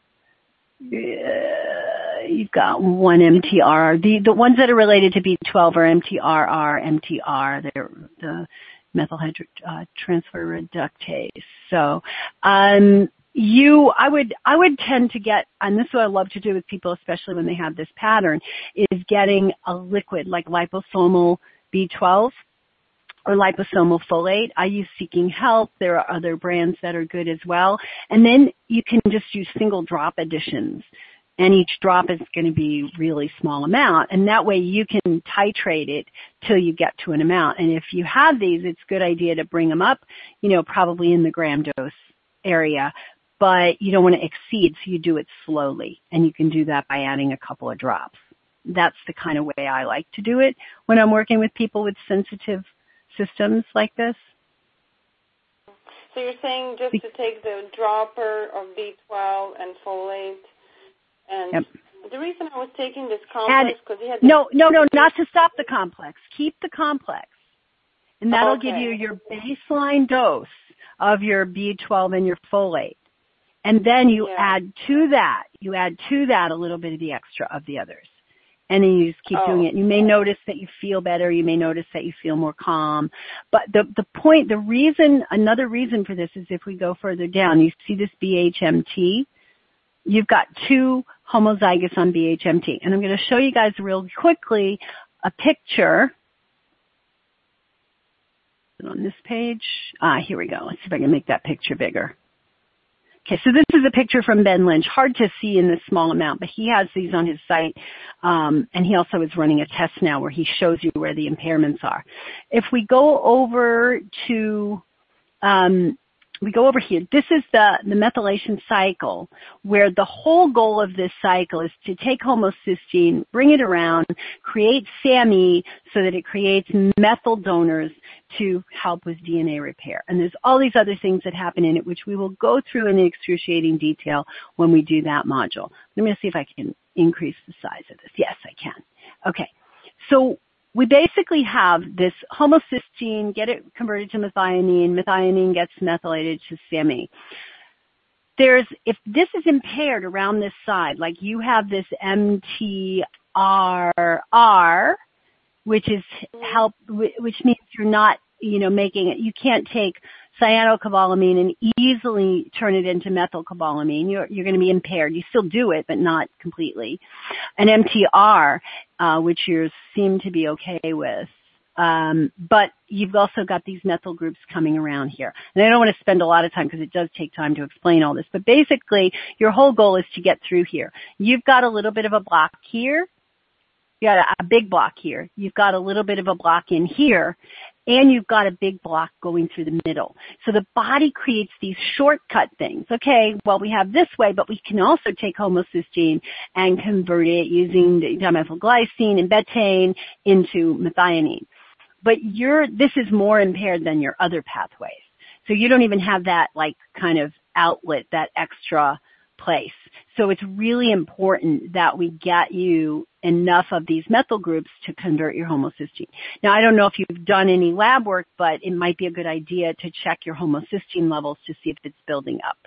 uh, you've got one M T R. The the ones that are related to B twelve are M T R R, M T R. They're the methyl hydro, uh, transfer reductase. So, um, you, I would, I would tend to get, and this is what I love to do with people, especially when they have this pattern, is getting a liquid like liposomal B twelve or liposomal folate. I use Seeking Health. There are other brands that are good as well. And then you can just use single drop additions. And each drop is going to be really small amount. And that way you can titrate it till you get to an amount. And if you have these, it's a good idea to bring them up, you know, probably in the gram dose area. But you don't want to exceed, so you do it slowly. And you can do that by adding a couple of drops. That's the kind of way I like to do it when I'm working with people with sensitive systems like this. So you're saying just to take the dropper of B twelve and folate. And yep. The reason I was taking this complex because he had no, no, no, not to stop the complex. Keep the complex, and that'll okay. give you your baseline dose of your B twelve and your folate, and then you yeah. add to that, you add to that a little bit of the extra of the others, and then you just keep oh. doing it. You may notice that you feel better. You may notice that you feel more calm. But the the point, the reason, another reason for this is if we go further down, you see this B H M T. You've got two homozygous on B H M T. And I'm going to show you guys real quickly a picture. On this page. Ah, here we go. Let's see if I can make that picture bigger. Okay, so this is a picture from Ben Lynch. Hard to see in this small amount, but he has these on his site, um, and he also is running a test now where he shows you where the impairments are. If we go over to, um, we go over here. This is the, the methylation cycle, where the whole goal of this cycle is to take homocysteine, bring it around, create SAMe so that it creates methyl donors to help with D N A repair. And there's all these other things that happen in it, which we will go through in excruciating detail when we do that module. Let me see if I can increase the size of this. Yes, I can. Okay. So we basically have this homocysteine, get it converted to methionine, methionine gets methylated to SAMe. There's, if this is impaired around this side, like you have this M T R R, which is help, which means you're not, you know, making it, you can't take cyanocobalamin and easily turn it into methylcobalamin. You're, you're going to be impaired. You still do it, but not completely. And M T R, uh, which you seem to be okay with. Um, but you've also got these methyl groups coming around here. And I don't want to spend a lot of time because it does take time to explain all this. But basically, your whole goal is to get through here. You've got a little bit of a block here. You got a, a big block here. You've got a little bit of a block in here. And you've got a big block going through the middle. So the body creates these shortcut things. Okay, well, we have this way, but we can also take homocysteine and convert it using dimethylglycine and betaine into methionine. But you're, this is more impaired than your other pathways. So you don't even have that, like, kind of outlet, that extra place. So it's really important that we get you enough of these methyl groups to convert your homocysteine. Now, I don't know if you've done any lab work, but it might be a good idea to check your homocysteine levels to see if it's building up.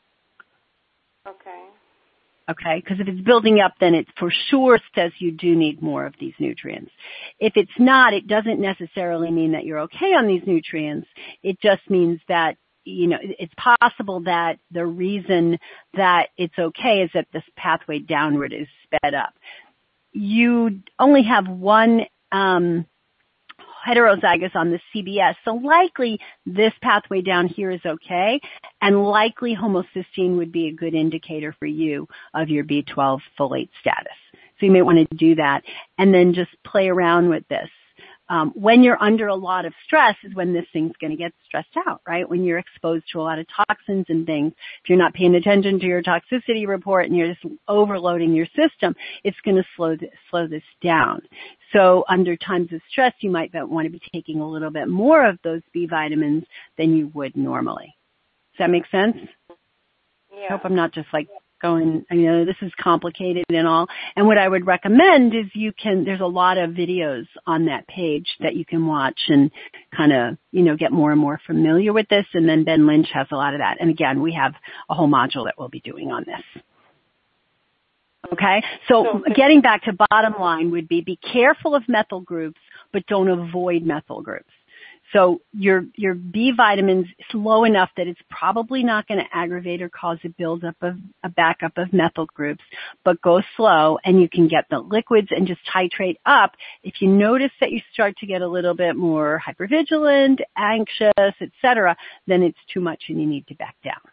Okay. Okay, because if it's building up, then it for sure says you do need more of these nutrients. If it's not, it doesn't necessarily mean that you're okay on these nutrients. It just means that, you know, it's possible that the reason that it's okay is that this pathway downward is sped up. You only have one um, heterozygous on the C B S, so likely this pathway down here is okay, and likely homocysteine would be a good indicator for you of your B twelve folate status. So you may want to do that, and then just play around with this. Um, when you're under a lot of stress is when this thing's going to get stressed out, right? When you're exposed to a lot of toxins and things, if you're not paying attention to your toxicity report and you're just overloading your system, it's going to slow this, slow this down. So under times of stress, you might want to be taking a little bit more of those B vitamins than you would normally. Does that make sense? Yeah. I hope I'm not just like going, you know, this is complicated and all. And what I would recommend is you can, there's a lot of videos on that page that you can watch and kind of, you know, get more and more familiar with this. And then Ben Lynch has a lot of that. And again, we have a whole module that we'll be doing on this. Okay, so getting back to bottom line would be be careful of methyl groups, but don't avoid methyl groups. So your your B vitamins is low enough that it's probably not going to aggravate or cause a buildup of a backup of methyl groups, but go slow and you can get the liquids and just titrate up. If you notice that you start to get a little bit more hypervigilant, anxious, et cetera, then it's too much and you need to back down.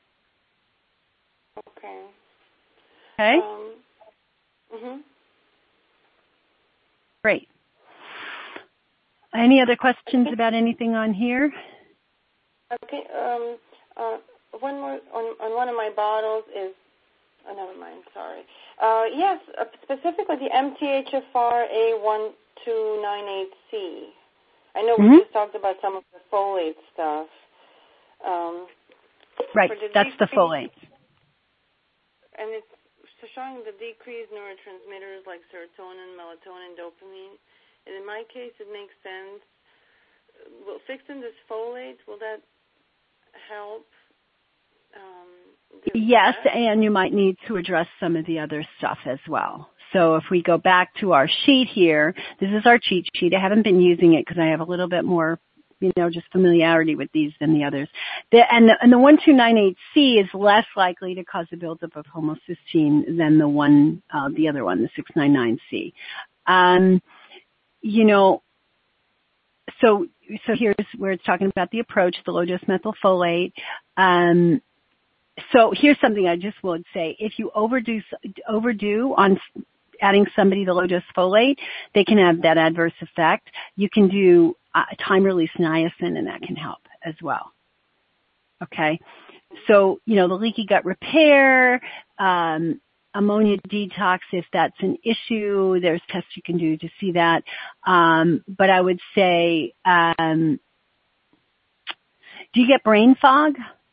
Okay. Okay? Um, mhm. Great. Any other questions about anything on here? Okay. Um, uh, one more on, on one of my bottles is. Oh, never mind. Sorry. Uh, yes, uh, specifically the M T H F R A one two nine eight C. I know mm-hmm. we just talked about some of the folate stuff. Um, right. The that's decrease, the folate. And it's showing the decreased neurotransmitters like serotonin, melatonin, dopamine. And in my case, it makes sense. Well, fixing this folate, will that help? Um, yes, that? And you might need to address some of the other stuff as well. So if we go back to our sheet here, this is our cheat sheet. I haven't been using it because I have a little bit more you know, just familiarity with these than the others. The, and, the, and the one two nine eight C is less likely to cause a buildup of homocysteine than the one, uh, the other one, the six nine nine C. Um, you know, so, so here's where it's talking about the approach, the low dose methylfolate. Um, so here's something I just would say. If you overdo, overdo on adding somebody the low dose folate, they can have that adverse effect. You can do uh, time release niacin, and that can help as well. Okay. So, you know, the leaky gut repair, um, ammonia detox, if that's an issue, there's tests you can do to see that. Um, but I would say, um, do you get brain fog?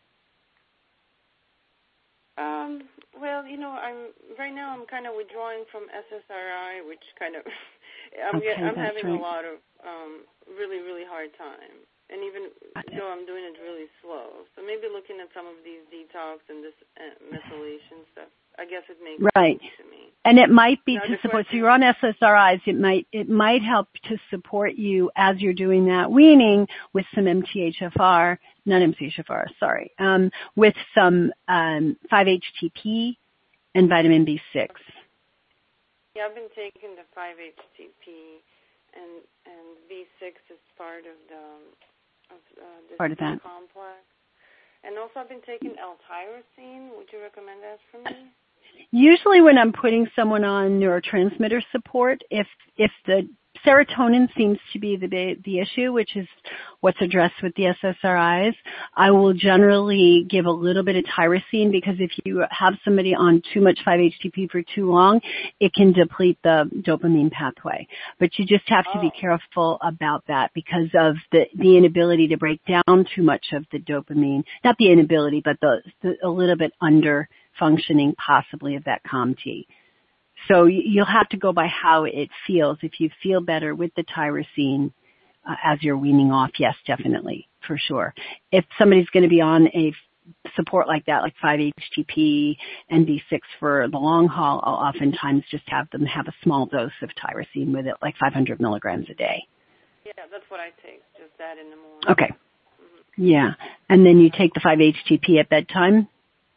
Um, well, you know, I'm right now. I'm kind of withdrawing from S S R I, which kind of I'm, okay, get, I'm that's having right. a lot of um, really, really hard time, and even though I'm doing it really slow. So maybe looking at some of these detox and this uh, methylation stuff, I guess it makes right. sense to me. And it might be now, to support. So you're on S S R Is. It might it might help to support you as you're doing that weaning with some M T H F R, not M T H F R, sorry, um, with some um, five H T P and vitamin B six. Yeah, I've been taking the five H T P and and B six is part of the of uh, this part of that complex. And also, I've been taking L-tyrosine. Would you recommend that for me? Usually when I'm putting someone on neurotransmitter support, if if the serotonin seems to be the the issue, which is what's addressed with the S S R Is, I will generally give a little bit of tyrosine, because if you have somebody on too much five H T P for too long, it can deplete the dopamine pathway. But you just have to oh. be careful about that because of the, the inability to break down too much of the dopamine. Not the inability, but the, the a little bit under functioning possibly of that C O M T. So you'll have to go by how it feels. If you feel better with the tyrosine uh, as you're weaning off, yes, definitely, for sure. If somebody's going to be on a support like that, like five H T P and B six for the long haul, I'll oftentimes just have them have a small dose of tyrosine with it, like five hundred milligrams a day. Yeah, that's what I take, just that in the morning. Okay. Mm-hmm. Yeah. And then you take the five H T P at bedtime?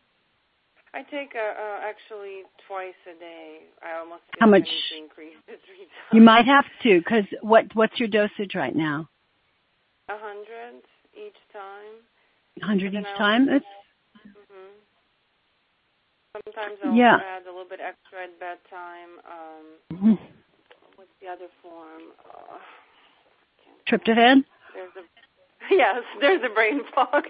I take uh, uh, actually twice a day. I almost How much? to increase it three times. You might have to, because what, what's your dosage right now? A hundred each time. A hundred And each I time? also, It's, mm-hmm. Sometimes I'll yeah. add a little bit extra at bedtime. Um, mm-hmm. What's the other form? Uh, Tryptophan? There's a yes. There's a brain fog.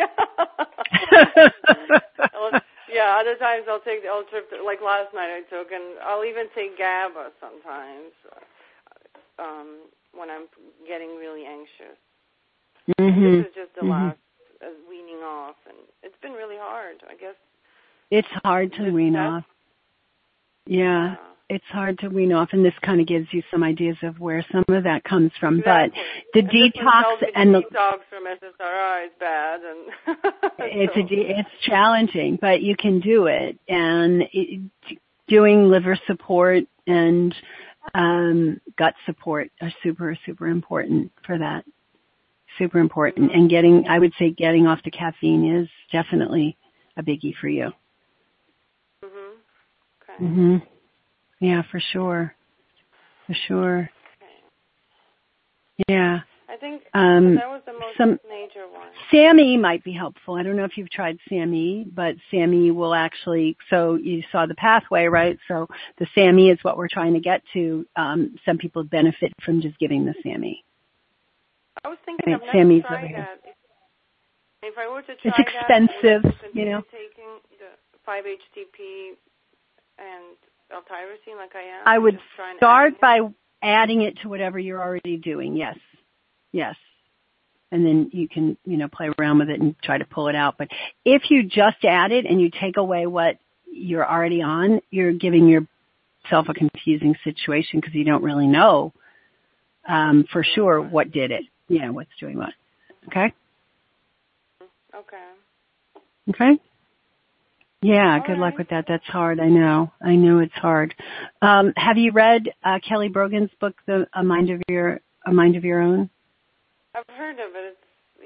Yeah, other times I'll take the L-tryptophan, like last night I took, and I'll even take GABA sometimes um, when I'm getting really anxious. Mm-hmm. This is just the mm-hmm. last uh, weaning off, and it's been really hard, I guess. It's hard to wean off. Yeah, yeah, it's hard to wean off, and this kind of gives you some ideas of where some of that comes from. Exactly. But the and detox and the detox from S S R I is bad, and it's so. a de- it's challenging, but you can do it. And it, doing liver support and um, gut support are super super important for that. Super important, Mm-hmm. and getting I would say getting off the caffeine is definitely a biggie for you. Mhm. Okay. Mhm. Yeah, for sure. For sure. Okay. Yeah. I think um, that was the most some, major one. SAMe might be helpful. I don't know if you've tried SAMe, but SAMe will actually, so you saw the pathway, right? So the SAMe is what we're trying to get to. Um, some people benefit from just giving the SAMe. I was thinking Right, of never SAMe's try over here. that. If, if I were to try It's that, expensive, would I you know. taking the five H T P and L-tyrosine like I am. I would just try and start add by adding it to whatever you're already doing. Yes. Yes. And then you can, you know, play around with it and try to pull it out. But if you just add it and you take away what you're already on, you're giving yourself a confusing situation because you don't really know um, for sure what did it. You know, what's doing what. Okay? Okay. Okay? Yeah, All good right. luck with that. That's hard. I know. I know it's hard. Um, have you read uh, Kelly Brogan's book, The A Mind of Your A Mind of Your Own? I've heard of it. It's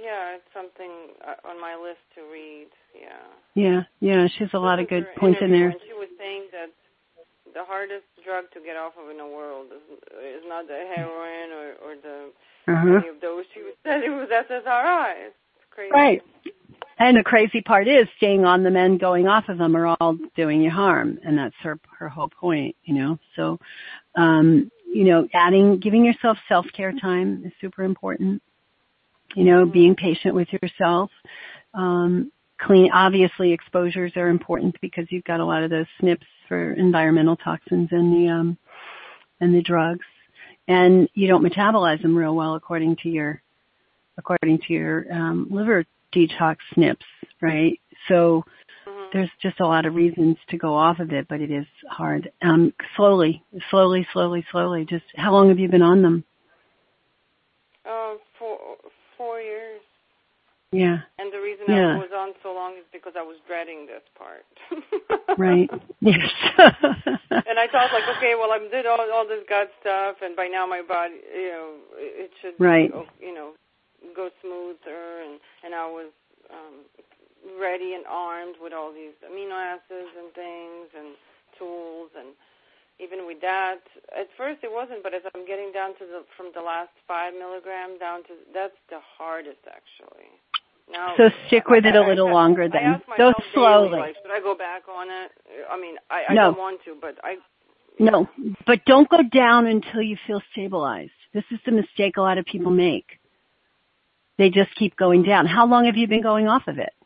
yeah, it's something uh, on my list to read. Yeah. Yeah, yeah, she has a lot of good points in there. And she was saying that the hardest drug to get off of in the world is, is not the heroin or, or the uh-huh. any of those. She said it was S S R Is. It's crazy. Right. And the crazy part is staying on them and going off of them are all doing you harm, and that's her her whole point, you know. So, um, you know, adding, giving yourself self-care time is super important. You know, mm-hmm. being patient with yourself. Um, clean, obviously, exposures are important because you've got a lot of those S N Ps for environmental toxins and the um, and the drugs, and you don't metabolize them real well according to your according to your um, liver detox S N Ps, right? So mm-hmm. there's just a lot of reasons to go off of it, but it is hard. Um, slowly, slowly, slowly, slowly. Just how long have you been on them? Um, four four years. Yeah. And the reason yeah. I was on so long is because I was dreading this part. Right. Yes. And I thought, like, okay, well, I did all all this gut stuff, and by now my body, you know, it should, right. you know, go smoother, and and I was um, ready and armed with all these amino acids and things and tools, and even with that, at first it wasn't, but as I'm getting down to the from the last five milligram down to that's the hardest actually. Now, so stick with I, it a I, little I, longer I then. Go slowly. Like, should I go back on it? I mean, I, I no. don't want to, but I. No, but don't go down until you feel stabilized. This is the mistake a lot of people make. They just keep going down. How long have you been going off of it?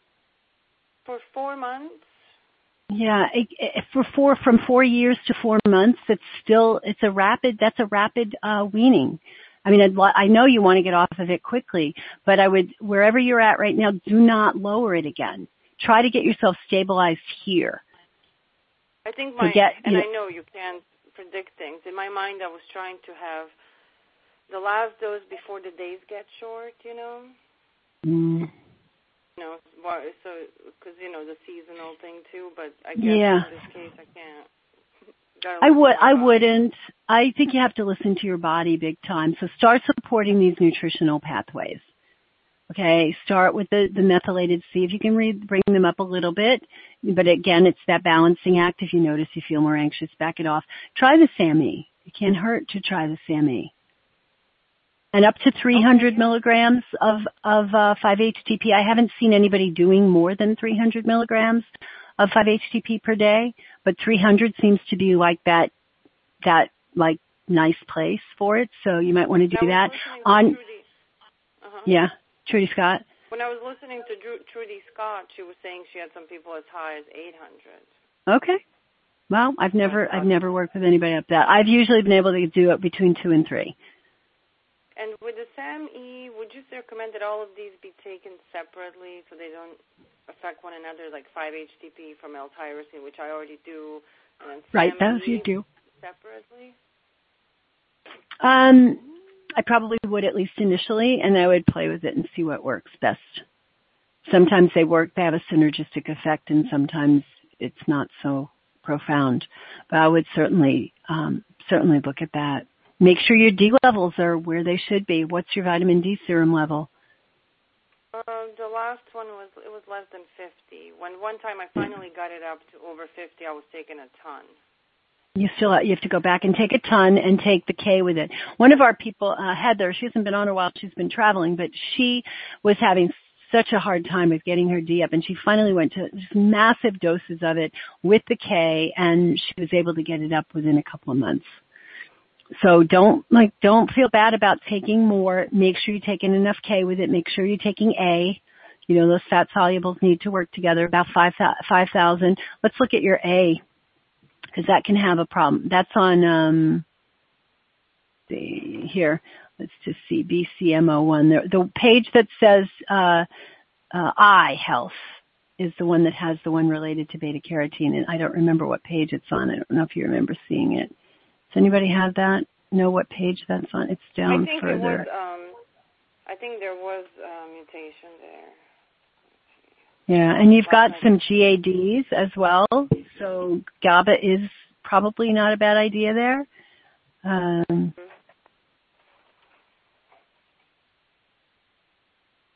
For four months. Yeah, it, it, for four from four years to four months, it's still it's a rapid. That's a rapid uh, weaning. I mean, I'd, I know you want to get off of it quickly, but I would wherever you're at right now, do not lower it again. Try to get yourself stabilized here. I think my get, and know, I know you can't predict things. In my mind, I was trying to have the last dose before the days get short. You know. Mm. You know, so because you know the seasonal thing too, but I guess yeah. in this case I can't. I would. I wouldn't. I think you have to listen to your body big time. So start supporting these nutritional pathways. Okay, start with the, the methylated. See if you can re- bring them up a little bit. But again, it's that balancing act. If you notice you feel more anxious, back it off. Try the S A M E. It can't hurt to try the S A M E. And up to three hundred okay. milligrams of, of uh, five H T P. I haven't seen anybody doing more than three hundred milligrams of five H T P per day, but three hundred seems to be like that, that like nice place for it. So you might want to do that. On, uh-huh. Yeah, Trudy Scott. When I was listening to Drew, Trudy Scott, she was saying she had some people as high as eight hundred. Okay. Well, I've never, I've never worked with anybody up that. I've usually been able to do it between two and three. And with the S A M E, would you recommend that all of these be taken separately so they don't affect one another, like five H T P from L-tyrosine, which I already do, and then S A M E right, those you do separately? Um, I probably would at least initially, and I would play with it and see what works best. Sometimes they work; they have a synergistic effect, and sometimes it's not so profound. But I would certainly, um, certainly look at that. Make sure your D levels are where they should be. What's your vitamin D serum level? Uh, the last one was, it was less than fifty. When one time I finally got it up to over fifty, I was taking a ton. You still you have to go back and take a ton and take the K with it. One of our people, uh, Heather, she hasn't been on a while. She's been traveling, but she was having such a hard time with getting her D up, and she finally went to just massive doses of it with the K, and she was able to get it up within a couple of months. So don't like don't feel bad about taking more. Make sure you're taking enough K with it. Make sure you're taking A. You know, those fat solubles need to work together, about five thousand. Let's look at your A, because that can have a problem. That's on, um, the, here, let's just see, B C M O one. The, the page that says uh, uh, eye health is the one that has the one related to beta carotene, and I don't remember what page it's on. I don't know if you remember seeing it. Does anybody have that? Know what page that's on? It's down I think further. It was, um, I think there was a mutation there. Yeah, and you've got some G A Ds as well, so GABA is probably not a bad idea there. Um,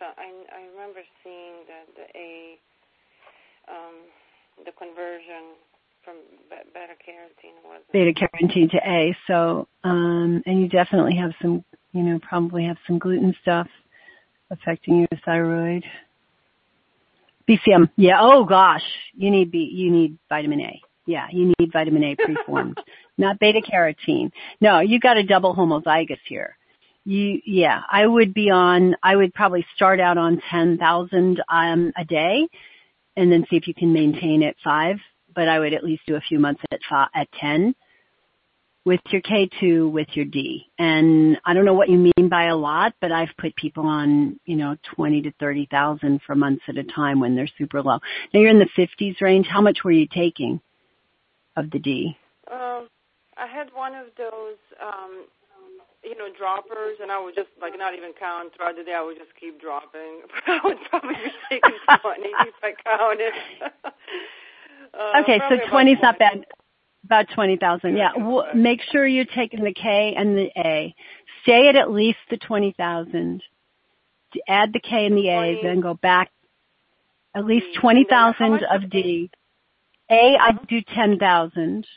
I, I remember seeing the, the A, um, the conversion from beta carotene was beta carotene to A. So, um, and you definitely have some, you know, probably have some gluten stuff affecting your thyroid. B C M, yeah. Oh gosh, you need B, you need vitamin A. Yeah, you need vitamin A preformed, not beta carotene. No, you got a double homozygous here. You, yeah, I would be on. I would probably start out on ten thousand um, a day, and then see if you can maintain at five. But I would at least do a few months at five, at ten with your K two, with your D. And I don't know what you mean by a lot, but I've put people on, you know, twenty to thirty thousand for months at a time when they're super low. Now you're in the fifties range. How much were you taking of the D? Um, I had one of those, um, you know, droppers, and I would just, like, not even count throughout the day. I would just keep dropping. I would probably be taking twenty if I counted. uh, okay, so twenty's not bad. About twenty thousand, yeah. Well, make sure you're taking the K and the A. Stay at at least the twenty thousand. Add the K and the A, then go back at least twenty thousand of D. A, I'd do ten thousand.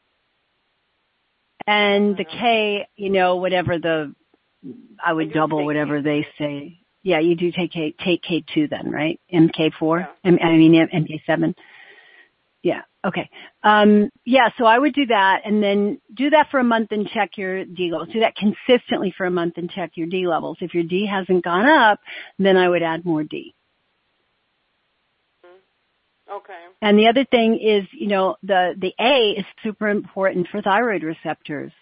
And the K, you know, whatever the, I would double whatever they say. Yeah, you do take K, take K two then, right? M K four? Yeah. I mean, M K seven? Yeah. Okay. Um, yeah, so I would do that and then do that for a month and check your D levels. Do that consistently for a month and check your D levels. If your D hasn't gone up, then I would add more D. Okay. And the other thing is, you know, the, the A is super important for thyroid receptors.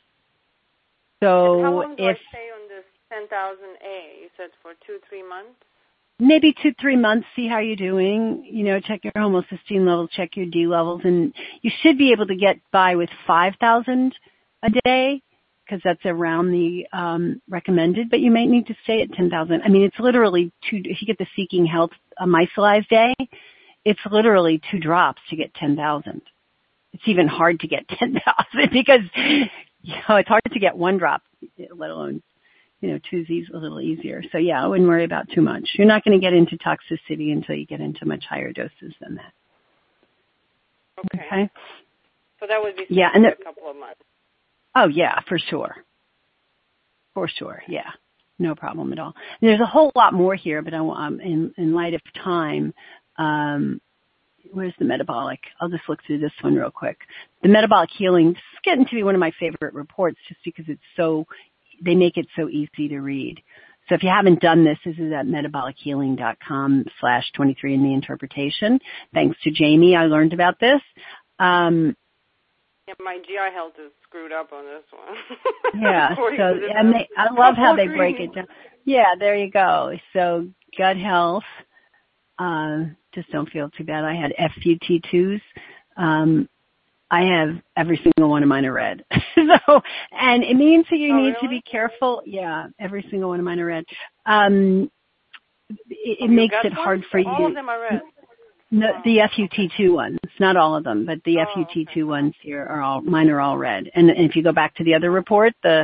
So and how long do if I stay on this ten thousand A? You said for two, three months? Maybe two, three months, see how you're doing. You know, check your homocysteine levels, check your D levels, and you should be able to get by with five thousand a day because that's around the um, recommended, but you might need to stay at ten thousand. I mean, it's literally two, if you get the Seeking Health uh, Mycelize Day, it's literally two drops to get ten thousand. It's even hard to get ten thousand because, you know, it's hard to get one drop, let alone you know, two Z's a little easier. So, yeah, I wouldn't worry about too much. You're not going to get into toxicity until you get into much higher doses than that. Okay. Okay? So that would be yeah, and a couple of months. Oh, yeah, for sure. For sure, yeah. No problem at all. And there's a whole lot more here, but I, um, in, in light of time, um, where's the metabolic? I'll just look through this one real quick. The metabolic healing, this is getting to be one of my favorite reports just because it's so they make it so easy to read. So if you haven't done this, this is at metabolichealing.com slash 23andme interpretation. Thanks to Jamie, I learned about this. Um, yeah, my G I health is screwed up on this one. yeah, so and they, I love how they break it down. Yeah, there you go. So gut health, uh, just don't feel too bad. I had F U T twos. Um, I have every single one of mine are red. so, and it means that you oh, need really? to be careful. Yeah, every single one of mine are red. Um, it it oh, makes it ones? hard for all you. All of them are red. No, oh. the F U T two ones, not all of them, but the oh, F U T two okay. ones here are all, mine are all red. And, and if you go back to the other report, the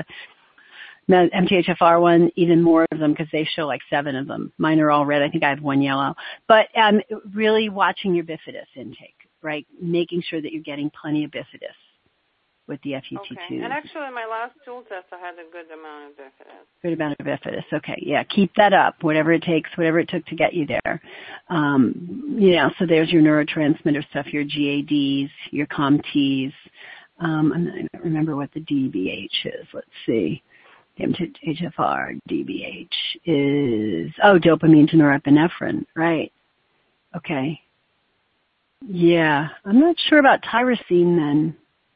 M T H F R one, even more of them because they show like seven of them. Mine are all red. I think I have one yellow. But um, really watching your bifidus intake. Right, making sure that you're getting plenty of bifidus with the F U T two. Okay, and actually in my last stool test I had a good amount of bifidus. Good amount of bifidus. Okay, yeah, keep that up, whatever it takes, whatever it took to get you there. Um, you know, so there's your neurotransmitter stuff, your G A Ds, your C O M Ts. Um, I don't remember what the D B H is. Let's see. M T H F R, D B H is, oh, dopamine to norepinephrine, right. Okay. Yeah, I'm not sure about tyrosine then.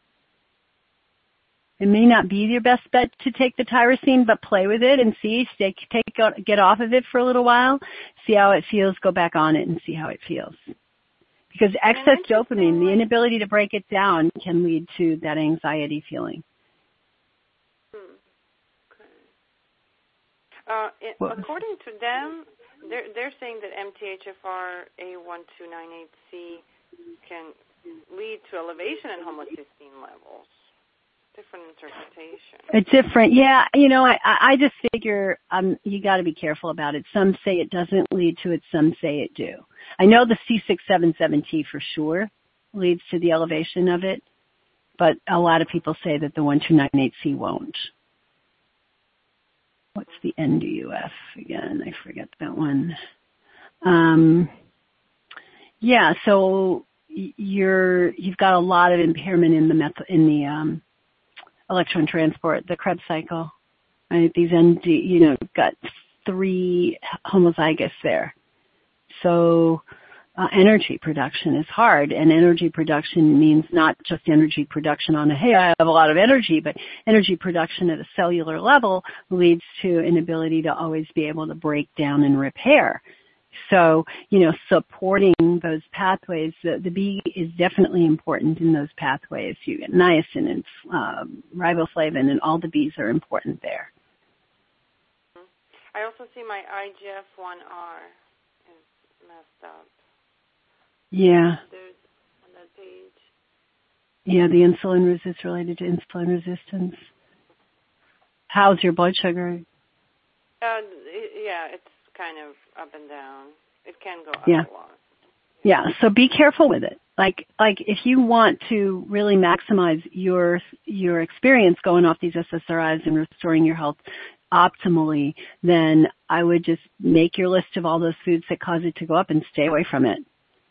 It may not be your best bet to take the tyrosine, but play with it and see. Stay, take, get off of it for a little while, see how it feels, go back on it and see how it feels. Because excess dopamine, the inability to break it down, can lead to that anxiety feeling. Hmm. Okay. Uh, it, according to them, they're, they're saying that M T H F R A one two nine eight C can lead to elevation in homocysteine levels. different interpretation. A different, yeah. You know, I I just figure um you got to be careful about it. Some say it doesn't lead to it. Some say it do. I know the C six seventy-seven T for sure leads to the elevation of it, but a lot of people say that the one two nine eight C won't. What's the N D U F again? I forget that one. Um, yeah, so you're you've got a lot of impairment in the meth- in the um, electron transport, the Krebs cycle. Right? These N D, you know, got three homozygous there. So uh, energy production is hard, and energy production means not just energy production on a, hey, I have a lot of energy, but energy production at a cellular level leads to an ability to always be able to break down and repair. So, you know, supporting those pathways, the, the B is definitely important in those pathways. You get niacin and um, riboflavin, and all the Bs are important there. I also see my I G F one R is messed up. Yeah. There's on that page. Yeah, the insulin resistance related to insulin resistance. How's your blood sugar? Uh, yeah, it's kind of up and down. It can go up yeah. a lot. Yeah, so be careful with it. Like, like if you want to really maximize your your experience going off these S S R Is and restoring your health optimally, then I would just make your list of all those foods that cause it to go up and stay away from it.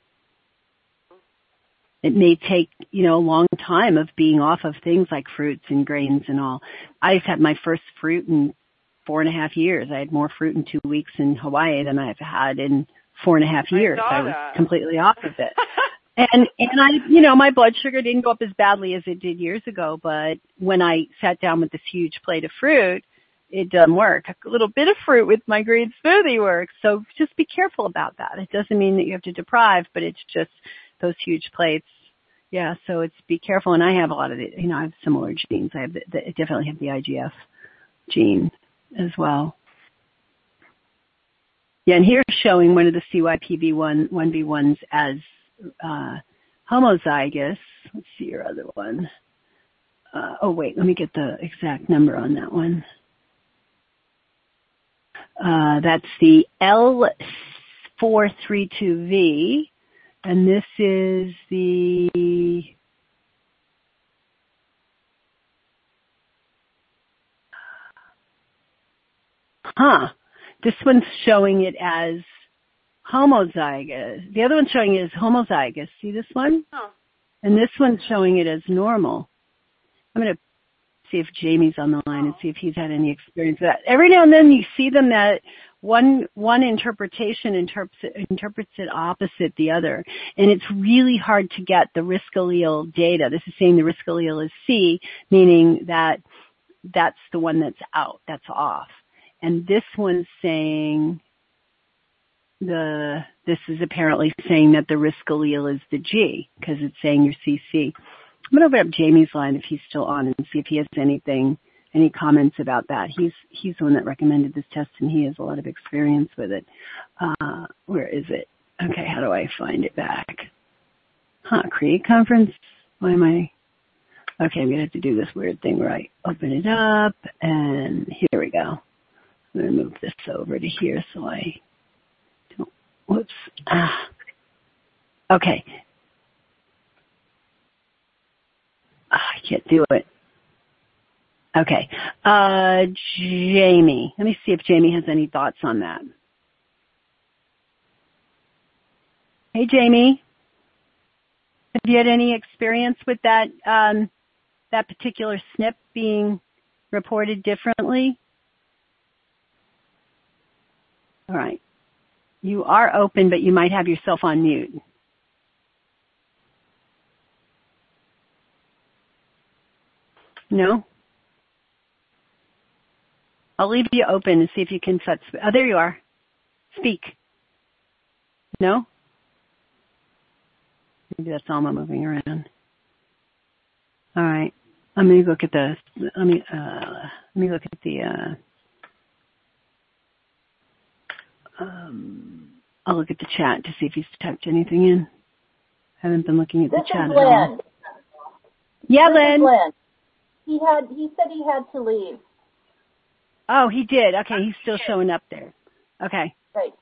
It may take, you know, a long time of being off of things like fruits and grains and all. I've had my first fruit in four and a half years. I had more fruit in two weeks in Hawaii than I've had in four and a half years. I, I was that. completely off of it. and and I, you know, my blood sugar didn't go up as badly as it did years ago, but when I sat down with this huge plate of fruit, it doesn't work. A little bit of fruit with my green smoothie works. So just be careful about that. It doesn't mean that you have to deprive, but it's just those huge plates. Yeah, so it's be careful. And I have a lot of the, you know, I have similar genes. I have the, the, I definitely have the I G F gene as well. Yeah, and here's showing one of the C Y P V one, one B ones as uh, homozygous. Let's see your other one. Uh, oh, wait, let me get the exact number on that one. Uh, that's the L four thirty-two V, and this is the huh. This one's showing it as homozygous. The other one's showing it as homozygous. See this one? Oh. And this one's showing it as normal. I'm going to see if Jamie's on the line and see if he's had any experience with that. Every now and then you see them that one one interpretation interprets it, interprets it opposite the other. And it's really hard to get the risk allele data. This is saying the risk allele is C, meaning that that's the one that's out, that's off. And this one's saying the, this is apparently saying that the risk allele is the G, because it's saying your C C. I'm going to open up Jamie's line if he's still on and see if he has anything, any comments about that. He's, he's the one that recommended this test and he has a lot of experience with it. Uh, where is it? Okay, how do I find it back? Huh, create conference? Why am I? Okay, I'm going to have to do this weird thing where I open it up and here we go. I'm going to move this over to here so I don't, whoops. Ah. Okay. Oh, I can't do it. Okay. Uh, Jamie. Let me see if Jamie has any thoughts on that. Hey, Jamie. Have you had any experience with that, um, that particular S N P being reported differently? All right. You are open, but you might have yourself on mute. No? I'll leave you open and see if you can set. Oh, there you are. Speak. No? Maybe that's Alma moving around. All right. Let me look at the. Let me. Uh, let me look at the. Uh, um, I'll look at the chat to see if he's typed anything in. I haven't been looking at the this chat is at all. Lynn. Yeah, this Lynn. Is Lynn. He had. He said he had to leave. Oh, he did. Okay, he's still showing up there. Okay. Right.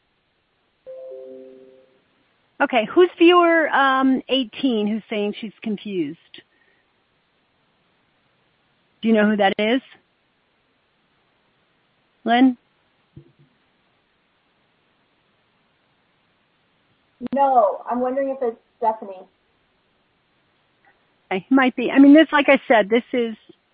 Okay, who's viewer um, eighteen who's saying she's confused? Do you know who that is? Lynn? No, I'm wondering if it's Stephanie. Okay, might be. I mean, this, like I said, this is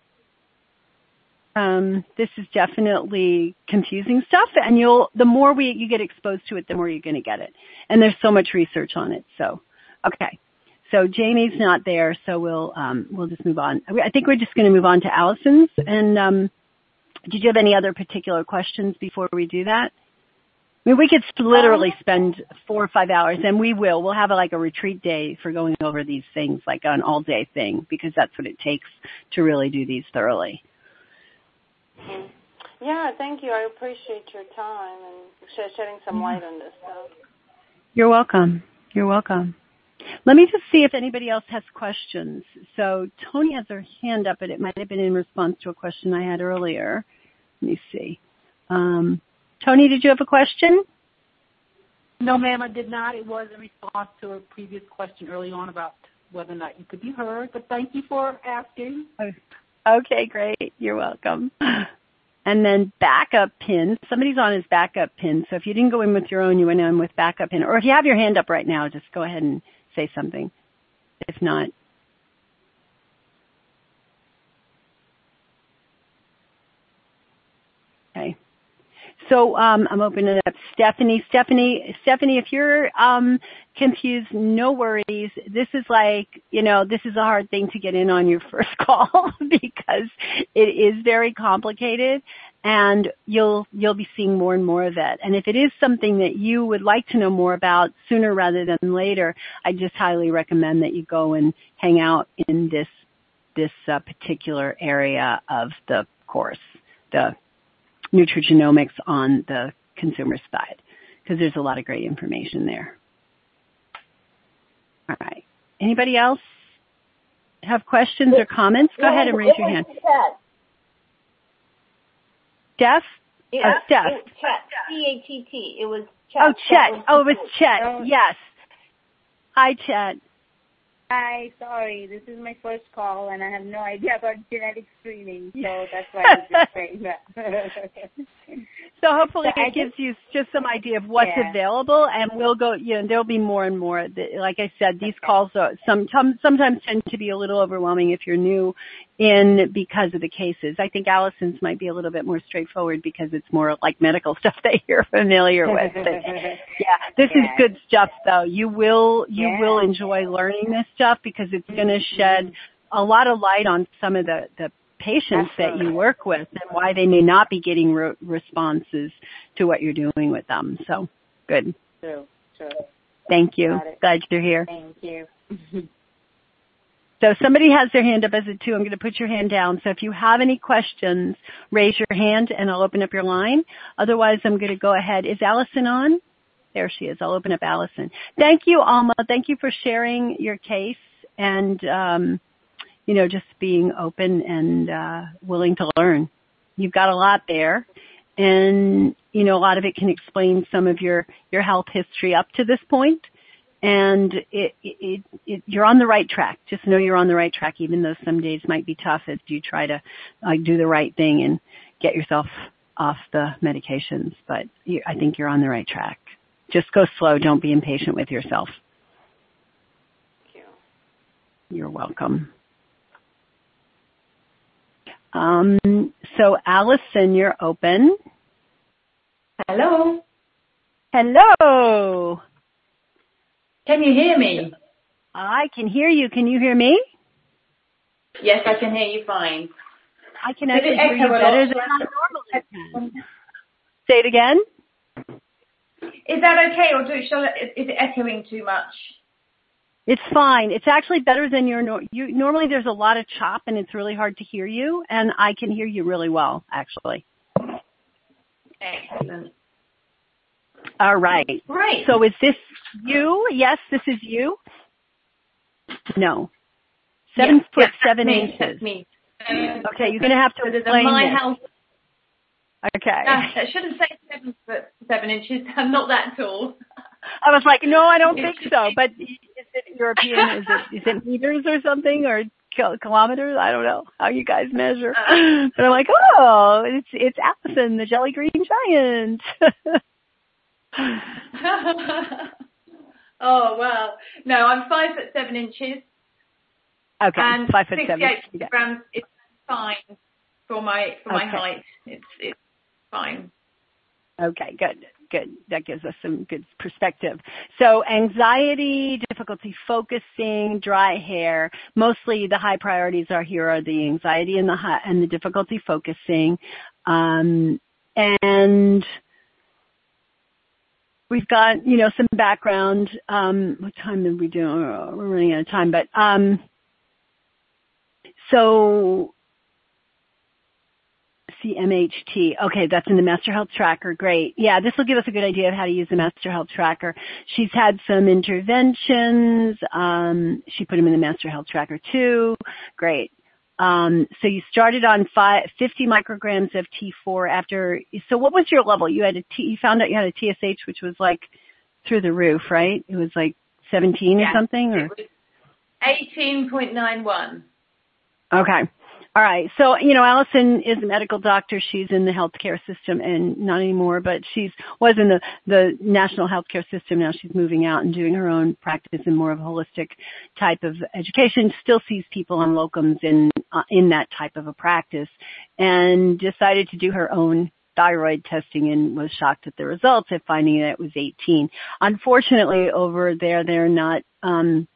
um, this is definitely confusing stuff, and you'll the more we you get exposed to it, the more you're going to get it. And there's so much research on it. So, okay. So Jamie's not there, so we'll um, we'll just move on. I think we're just going to move on to Allison's. And um, did you have any other particular questions before we do that? I mean, we could literally spend four or five hours, and we will. We'll have a, like a retreat day for going over these things, like an all-day thing, because that's what it takes to really do these thoroughly. Yeah, thank you. I appreciate your time and shedding some light on this stuff. You're welcome. You're welcome. Let me just see if anybody else has questions. So Tony has her hand up, but it might have been in response to a question I had earlier. Let me see. Um, Tony, did you have a question? No, ma'am, I did not. It was in response to a previous question early on about whether or not you could be heard, but thank you for asking. Okay, great. You're welcome. And then backup pin. Somebody's on his backup pin, so if you didn't go in with your own, you went in with backup pin. Or if you have your hand up right now, just go ahead and say something. If not, okay. So um, I'm opening it up. Stephanie, Stephanie, Stephanie, if you're um, confused, no worries. This is like, you know, this is a hard thing to get in on your first call because it is very complicated, and you'll you'll be seeing more and more of it. And if it is something that you would like to know more about sooner rather than later, I just highly recommend that you go and hang out in this this uh, particular area of the course, the nutrigenomics on the consumer side, because there's a lot of great information there. All right. Anybody else have questions or comments? Go ahead and raise your hand. Steph? Yeah, oh, Steph. It was Chet. C H E T. It was Chet. Oh, Chet. Was oh, it was Chet. Oh. Yes. Hi, Chet. Hi, sorry, this is my first call, and I have no idea about genetic screening, so that's why I was just saying that. So hopefully so it gives just, you just some idea of what's yeah. available, and we'll go, you know, there'll be more and more. Like I said, these okay. calls are some, sometimes tend to be a little overwhelming if you're new in because of the cases. I think Allison's might be a little bit more straightforward because it's more like medical stuff that you're familiar with. But, yeah, this yeah. is good stuff, though. You will, you yeah. will enjoy learning this stuff because it's going to shed a lot of light on some of the, the patients that you work with and why they may not be getting re- responses to what you're doing with them. So, good. True, true. Thank you. Glad you're here. Thank you. So somebody has their hand up as a two. I'm going to put your hand down. So if you have any questions, raise your hand and I'll open up your line. Otherwise, I'm going to go ahead. Is Allison on? There she is. I'll open up Allison. Thank you, Alma. Thank you for sharing your case and, um, you know, just being open and uh, willing to learn. You've got a lot there. And, you know, a lot of it can explain some of your, your health history up to this point. And it, it, it, you're on the right track. Just know you're on the right track, even though some days might be tough as you try to like do the right thing and get yourself off the medications. But you, I think you're on the right track. Just go slow. Don't be impatient with yourself. Thank you. You're welcome. Um, so Allison, you're open. Hello. Hello. Can you hear me? I can hear you. Can you hear me? Yes, I can hear you fine. I can actually hear you better than I normally can. Say it again. Is that okay, or do, shall it, is it echoing too much? It's fine. It's actually better than your no, you. Normally, there's a lot of chop, and it's really hard to hear you. And I can hear you really well, actually. Excellent. All right. Right. So is this you? Yes, this is you. No. Seven yeah, foot yeah, seven me, inches. Me. Um, Okay, you're going to have to so there's a explain My this. Health. Okay. Uh, I shouldn't say seven foot seven inches. I'm not that tall. I was like, no, I don't think so. But is it European? Is it is it meters or something, or kil- kilometers? I don't know how you guys measure. Uh, but I'm like, oh, it's it's Allison, the jelly green giant. Oh well, no, I'm five foot seven inches. Okay, and five foot seven. sixty-eight kilograms is fine for my for my Okay. height. It's it's fine. Okay, good, good. That gives us some good perspective. So anxiety, difficulty focusing, dry hair. Mostly the high priorities are here are the anxiety and the high, and the difficulty focusing. Um, and we've got, you know, some background. Um, what time did we do? Oh, we're running out of time, but um, so. C M H T. Okay, that's in the Master Health Tracker. Great. Yeah, this will give us a good idea of how to use the Master Health Tracker. She's had some interventions. Um, she put them in the Master Health Tracker too. Great. Um, so you started on five, fifty micrograms of T four after. So what was your level? You had a T. You found out you had a T S H, which was like through the roof, right? It was like seventeen yeah, or something, or it was eighteen point nine one. Okay. All right. So, you know, Allison is a medical doctor. She's in the healthcare system, and not anymore, but she's was in the, the national healthcare system. Now she's moving out and doing her own practice in more of a holistic type of education. Still sees people on locums in, uh, in that type of a practice, and decided to do her own thyroid testing and was shocked at the results of finding that it was eighteen. Unfortunately, over there, they're not, um,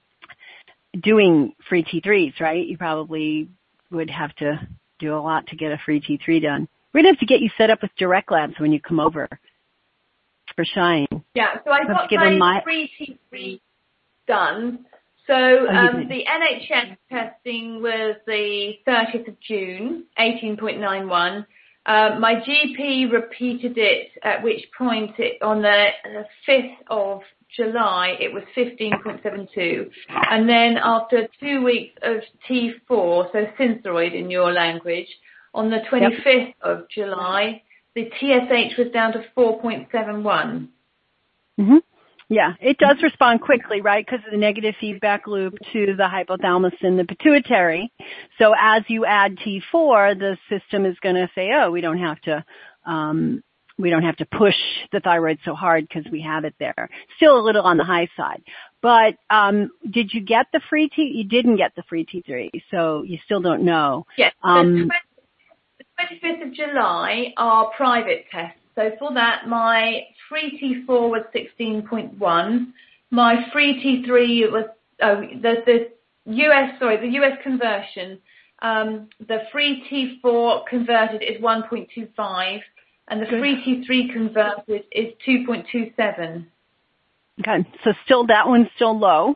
doing free T threes, right? You probably would have to do a lot to get a free T three done. We're going to have to get you set up with Direct Labs when you come over for Shine. Yeah, so I Let's got my, my free T three done. So oh, um, the N H S testing was the thirtieth of June, eighteen point nine one. Uh, my G P repeated it, at which point it, on the, the fifth of July, it was fifteen point seven two. And then after two weeks of T four, so Synthroid in your language, on the twenty-fifth yep. of July, the T S H was down to four point seven one. Mm-hmm. Yeah, it does respond quickly, right, because of the negative feedback loop to the hypothalamus and the pituitary. So as you add T four, the system is going to say, oh, we don't have to um, we don't have to push the thyroid so hard because we have it there. Still a little on the high side. But um, did you get the free T? You didn't get the free T three, so you still don't know. Yes, um, the twenty-fifth of July are private tests. So for that, my free T four was sixteen point one. My free T three was, oh, the, the U S, sorry, the U S conversion. Um, the free T four converted is one point two five, and the Good. free T three converted is two point two seven. Okay, so still, that one's still low.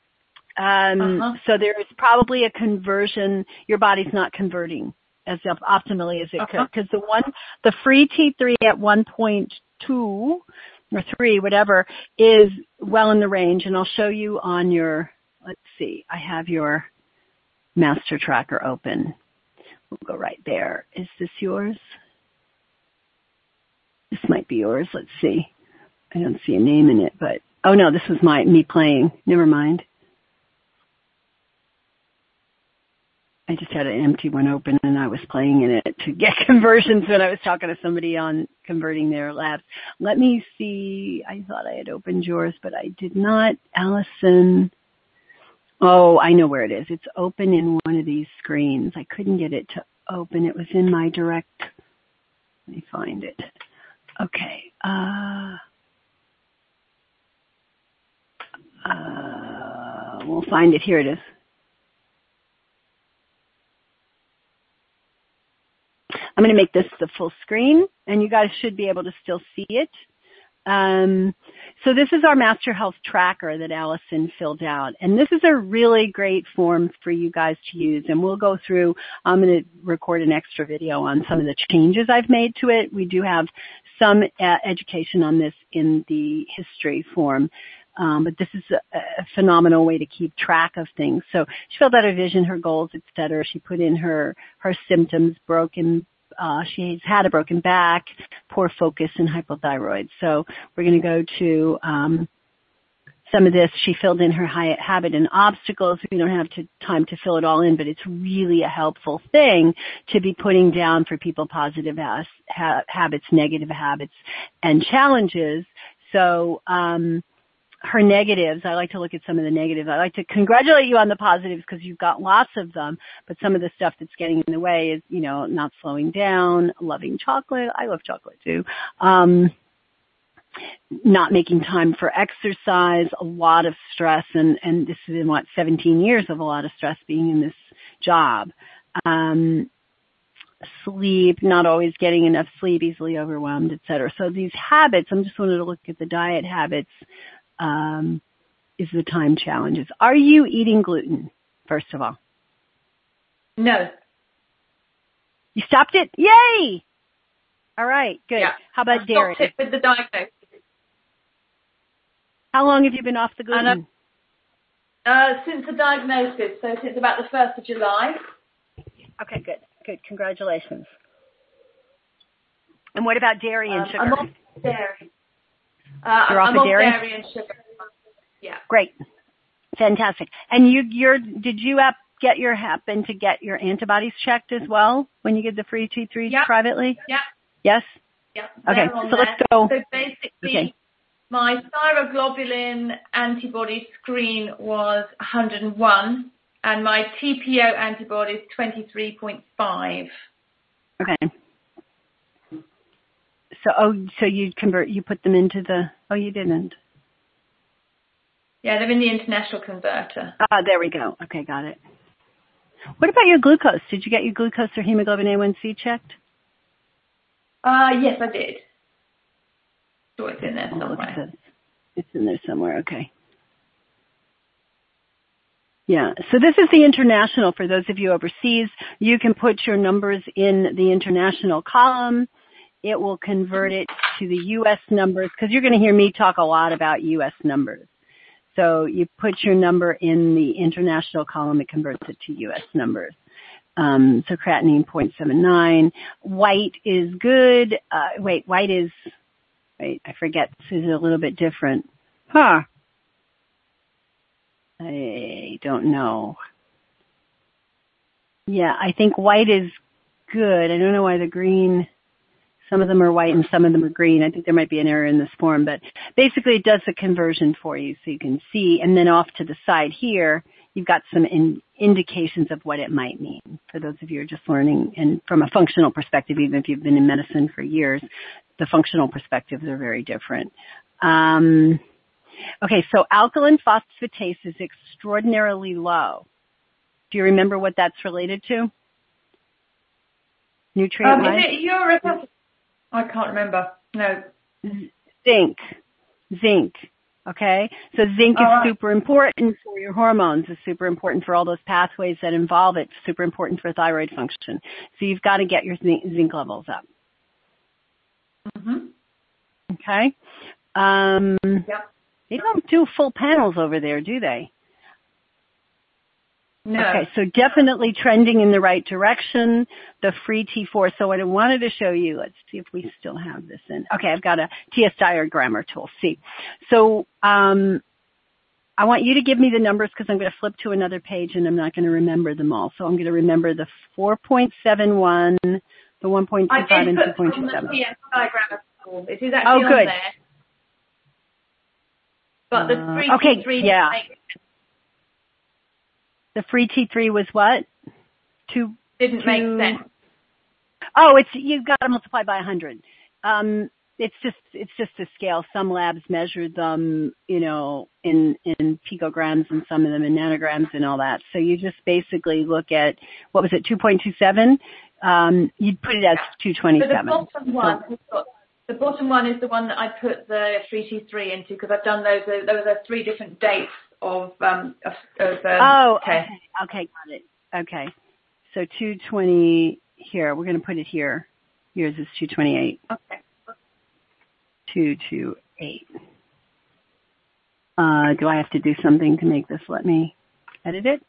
Um, uh-huh. So there is probably a conversion. Your body's not converting as optimally as it uh-huh. could, because the one, the free T three at one point two or three, whatever, is well in the range, and I'll show you on your, let's see, I have your master tracker open. We'll go right there. Is this yours? This might be yours. Let's see. I don't see a name in it, but, oh no, this was my, me playing. Never mind. I just had an empty one open and I was playing in it to get conversions when I was talking to somebody on converting their labs. Let me see. I thought I had opened yours, but I did not. Allison. Oh, I know where it is. It's open in one of these screens. I couldn't get it to open. It was in my direct. Let me find it. Okay. Uh, uh, we'll find it. Here it is. I'm going to make this the full screen, and you guys should be able to still see it. Um, so this is our Master Health Tracker that Allison filled out, and this is a really great form for you guys to use, and we'll go through. I'm going to record an extra video on some of the changes I've made to it. We do have some uh, education on this in the history form. Um, but this is a, a phenomenal way to keep track of things. So she filled out her vision, her goals, et cetera. She put in her, her symptoms, broken, uh, she's had a broken back, poor focus, and hypothyroid. So we're going to go to, um, some of this. She filled in her high habit and obstacles. We don't have to, time to fill it all in, but it's really a helpful thing to be putting down for people positive has, ha, habits, negative habits, and challenges. So, um, her negatives, I like to look at some of the negatives. I like to congratulate you on the positives because you've got lots of them, but some of the stuff that's getting in the way is, you know, not slowing down, loving chocolate. I love chocolate too. Um, not making time for exercise, a lot of stress, and, and this is in what, seventeen years of a lot of stress being in this job. Um, sleep, not always getting enough sleep, easily overwhelmed, et cetera. So these habits, I'm just wanted to look at the diet habits, um, is the time challenges. Are you eating gluten, first of all? No. You stopped it? Yay! All right, good. Yeah. How about I dairy? stopped it with the diagnosis. How long have you been off the gluten? Uh, since the diagnosis, so since about the first of July. Okay, good, good. Congratulations. And what about dairy and um, sugar? I'm off dairy. Uh, You're off I'm of off dairy? dairy and sugar. Yeah. Great, fantastic. And you, you're, did you up, get your happen to get your antibodies checked as well when you get the free T three yep. privately? Yeah. Yes. Yeah. Okay, so let's go. So basically, okay. my thyroglobulin antibody screen was one hundred one, and my T P O antibody is twenty-three point five. Okay. So, oh, so you convert, you put them into the, oh, you didn't. Yeah, they're in the international converter. Ah, there we go. Okay, got it. What about your glucose? Did you get your glucose or hemoglobin A one C checked? Uh, yes, I did. So it's in there Oh, somewhere. it's, it's in there somewhere, okay. Yeah, so this is the international. For those of you overseas, you can put your numbers in the international column. It will convert it to the U S numbers, because you're going to hear me talk a lot about U S numbers. So you put your number in the international column, it converts it to U S numbers. Um, so creatinine zero point seven nine. White is good. Uh, wait, white is, wait, I forget. This is a little bit different. Huh. I don't know. Yeah, I think white is good. I don't know why the green, some of them are white and some of them are green. I think there might be an error in this form, but basically it does the conversion for you so you can see. And then off to the side here, you've got some in, indications of what it might mean for those of you who are just learning. And from a functional perspective, even if you've been in medicine for years, the functional perspectives are very different. Um, okay, so alkaline phosphatase is extraordinarily low. Do you remember what that's related to? Nutrient-wise? Um, is it uric acid? I can't remember. No. Zinc. Zinc. Okay? So zinc all is right. super important for your hormones. It's super important for all those pathways that involve it. Super important for thyroid function. So you've got to get your zinc, zinc levels up. Mm-hmm. Okay? Um, Yep. They don't do full panels over there, do they? No. Okay, so definitely trending in the right direction. The free T four. So what I wanted to show you, let's see if we still have this in. Okay, I've got a T S diagrammer tool. See, so um, I want you to give me the numbers because I'm going to flip to another page and I'm not going to remember them all. So I'm going to remember the four point seven one, the one point two five, and two point two seven. I did put on the T S diagrammer tool. It is actually oh, on good. there. But the Uh, free okay, T three yeah. make, The free T three was what? Two. didn't two, make sense. Oh, it's you've got to multiply by one hundred. Um, it's just it's just a scale. Some labs measure them, you know, in in picograms and some of them in nanograms and all that. So you just basically look at what was it, two point two seven? Um, you'd put it as two twenty-seven. So the bottom one, has got, the bottom one is the one that I put the free T three into because I've done those. There were three different dates of um of, of um, oh okay. okay okay got it okay. So two twenty here. We're going to put it here. Yours is two twenty-eight. Okay. two twenty-eight. Uh, do I have to do something to make this let me edit it?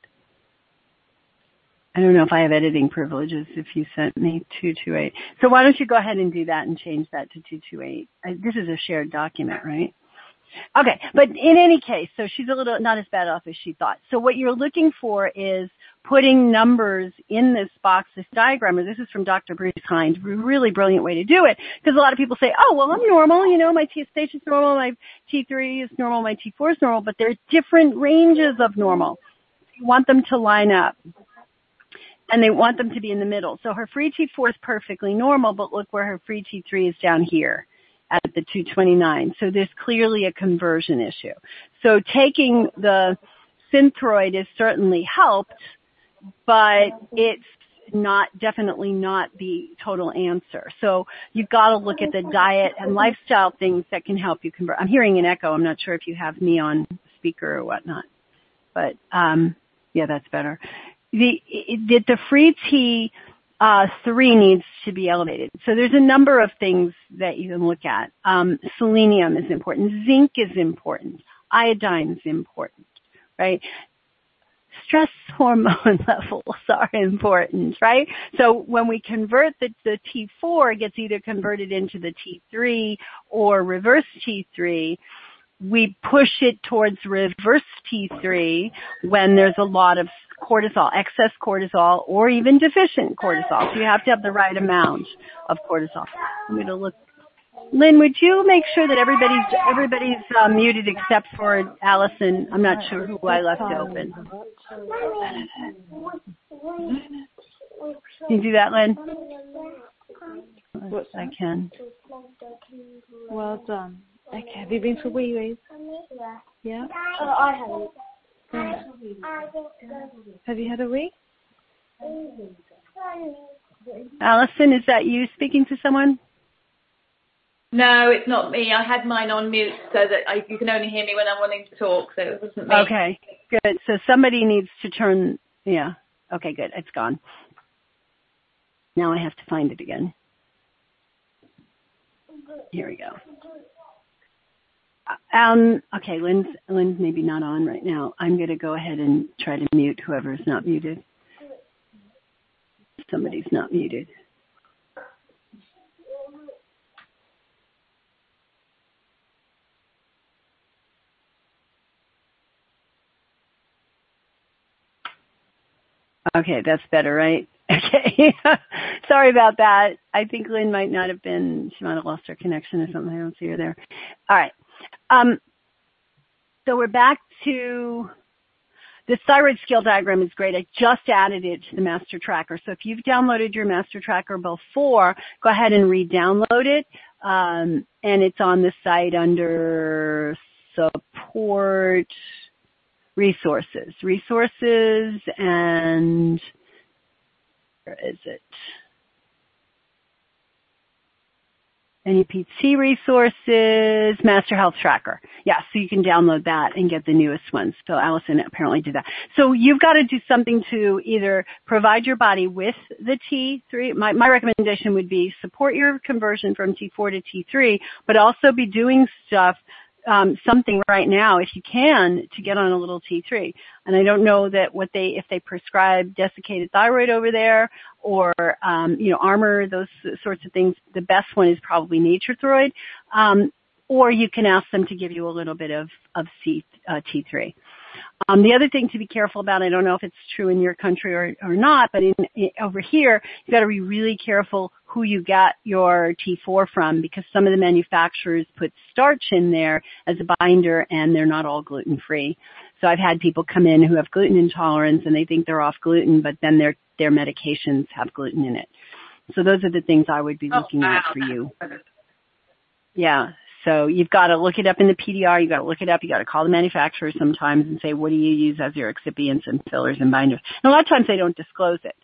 I don't know if I have editing privileges if you sent me two two eight. So why don't you go ahead and do that and change that to two two eight. This is a shared document, right? Okay, but in any case, so she's a little not as bad off as she thought. So what you're looking for is putting numbers in this box, this diagram, or this is from Doctor Bruce Hines, really brilliant way to do it, because a lot of people say, oh, well, I'm normal, you know, my T S H is normal, my T three is normal, my T four is normal, but there are different ranges of normal. You want them to line up, and they want them to be in the middle. So her free T four is perfectly normal, but look where her free T three is down here at the two twenty-nine. So there's clearly a conversion issue. So taking the Synthroid has certainly helped, but it's not, definitely not the total answer. So you've got to look at the diet and lifestyle things that can help you convert. I'm hearing an echo. I'm not sure if you have me on speaker or whatnot, but um, yeah, that's better. The, the, the free T Uh, three needs to be elevated. So there's a number of things that you can look at. Um, selenium is important. Zinc is important. Iodine is important, right? Stress hormone levels are important, right? So when we convert the, the T four, it gets either converted into the T three or reverse T three. We push it towards reverse T three when there's a lot of cortisol, excess cortisol, or even deficient cortisol. So you have to have the right amount of cortisol. I'm going to look. Lynn, would you make sure that everybody's everybody's uh, muted except for Allison? I'm not sure who I left open. Can you do that, Lynn? Yes, I can. Well done. Okay, have you been for wee wees? Yeah? Oh, I haven't. Have you had a wee? Allison, is that you speaking to someone? No, it's not me. I had mine on mute so that I, you can only hear me when I'm wanting to talk, so it wasn't me. Okay, good. So somebody needs to turn, yeah. Okay, good. It's gone. Now I have to find it again. Here we go. Um, okay, Lynn's, Lynn's maybe not on right now. I'm going to go ahead and try to mute whoever's not muted. Somebody's not muted. Okay, that's better, right? Okay. Sorry about that. I think Lynn might not have been, she might have lost her connection or something. I don't see her there. All right. Um, so we're back to the thyroid scale diagram is great. I just added it to the master tracker. So if you've downloaded your master tracker before, go ahead and re-download it. Um, and it's on the site under support resources, resources and where is it? N E P T resources, Master Health Tracker. Yeah, so you can download that and get the newest ones. So Allison apparently did that. So you've got to do something to either provide your body with the T three. My, my recommendation would be support your conversion from T four to T three, but also be doing stuff Um, something right now, if you can, to get on a little T three. And I don't know that what they, if they prescribe desiccated thyroid over there or, um, you know, Armour, those sorts of things. The best one is probably NatureThyroid. Um, or you can ask them to give you a little bit of, of C, uh, T three. Um, the other thing to be careful about, I don't know if it's true in your country or, or not, but in, in, over here, you've got to be really careful who you got your T four from, because some of the manufacturers put starch in there as a binder and they're not all gluten-free. So I've had people come in who have gluten intolerance and they think they're off gluten, but then their, their medications have gluten in it. So those are the things I would be looking oh, wow. at for you. Yeah. So you've got to look it up in the P D R. You've got to look it up. You've got to call the manufacturer sometimes and say, what do you use as your excipients and fillers and binders? And a lot of times they don't disclose it.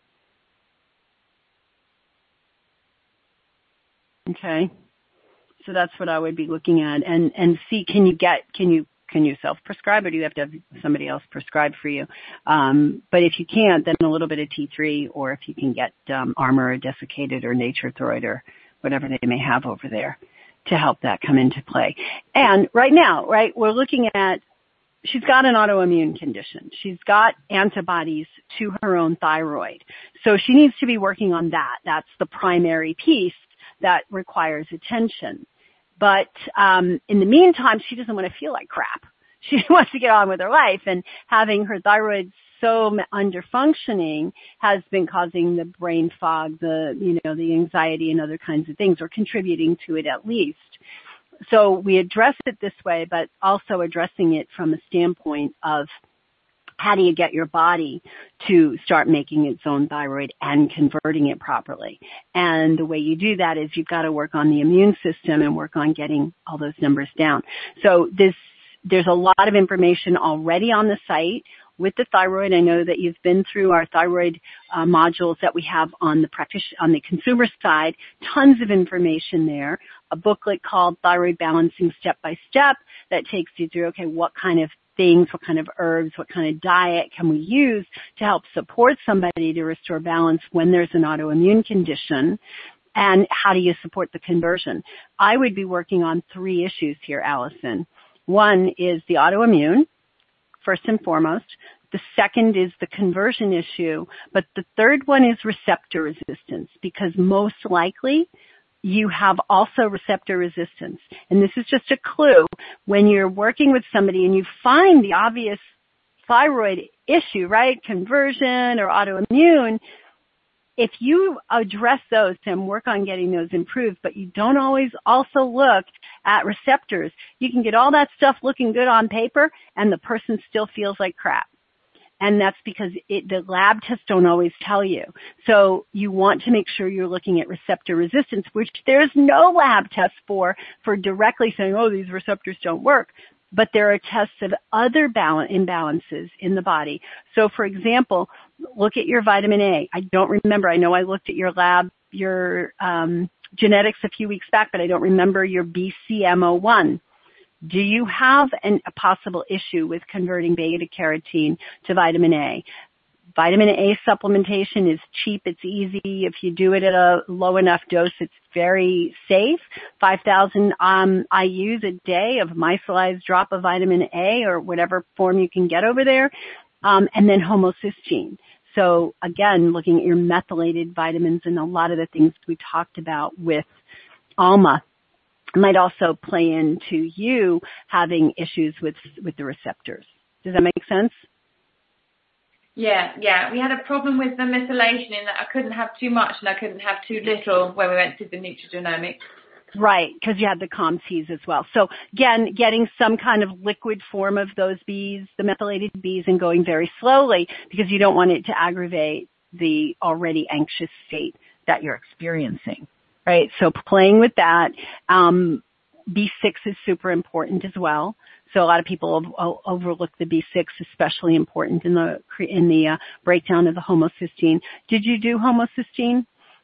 Okay. So that's what I would be looking at. And, and see, can you get, can you, can you self-prescribe or do you have to have somebody else prescribe for you? Um, but if you can't, then a little bit of T three, or if you can get um, Armour or desiccated or NatureThyroid or whatever they may have over there to help that come into play. And right now, right, we're looking at she's got an autoimmune condition. She's got antibodies to her own thyroid. So she needs to be working on that. That's the primary piece that requires attention. But um, in the meantime, she doesn't want to feel like crap. She wants to get on with her life, and having her thyroid so underfunctioning has been causing the brain fog, the, you know, the anxiety and other kinds of things, or contributing to it at least. So we address it this way, but also addressing it from a standpoint of how do you get your body to start making its own thyroid and converting it properly. And the way you do that is you've got to work on the immune system and work on getting all those numbers down. So this, there's a lot of information already on the site with the thyroid. I know that you've been through our thyroid uh, modules that we have on the practice- on the consumer side. Tons of information there. A booklet called Thyroid Balancing Step by Step that takes you through, okay, what kind of things, what kind of herbs, what kind of diet can we use to help support somebody to restore balance when there's an autoimmune condition, and how do you support the conversion? I would be working on three issues here, Allison. One is the autoimmune, first and foremost. The second is the conversion issue, but the third one is receptor resistance, because most likely you have also receptor resistance. And this is just a clue. When you're working with somebody and you find the obvious thyroid issue, right, conversion or autoimmune, if you address those and work on getting those improved, but you don't always also look at receptors, you can get all that stuff looking good on paper and the person still feels like crap. And that's because it, the lab tests don't always tell you. So you want to make sure you're looking at receptor resistance, which there's no lab test for, for directly saying, oh, these receptors don't work. But there are tests of other balance, imbalances in the body. So, for example, look at your vitamin A. I don't remember. I know I looked at your lab, your um, genetics a few weeks back, but I don't remember your B C M O one. Do you have an, a possible issue with converting beta-carotene to vitamin A? Vitamin A supplementation is cheap. It's easy. If you do it at a low enough dose, it's very safe. five thousand um, I U's a day of micellized drop of vitamin A or whatever form you can get over there, um, and then homocysteine. So, again, looking at your methylated vitamins and a lot of the things we talked about with Alma might also play into you having issues with with the receptors. Does that make sense? Yeah, yeah. We had a problem with the methylation in that I couldn't have too much and I couldn't have too little when we went to the nutrigenomics. Right, because you had the COMTs as well. So again, getting some kind of liquid form of those Bs, the methylated Bs, and going very slowly because you don't want it to aggravate the already anxious state that you're experiencing. Right, so playing with that. Um, B six is super important as well. So a lot of people overlook the B six, especially important in the in the uh, breakdown of the homocysteine. Did you do homocysteine?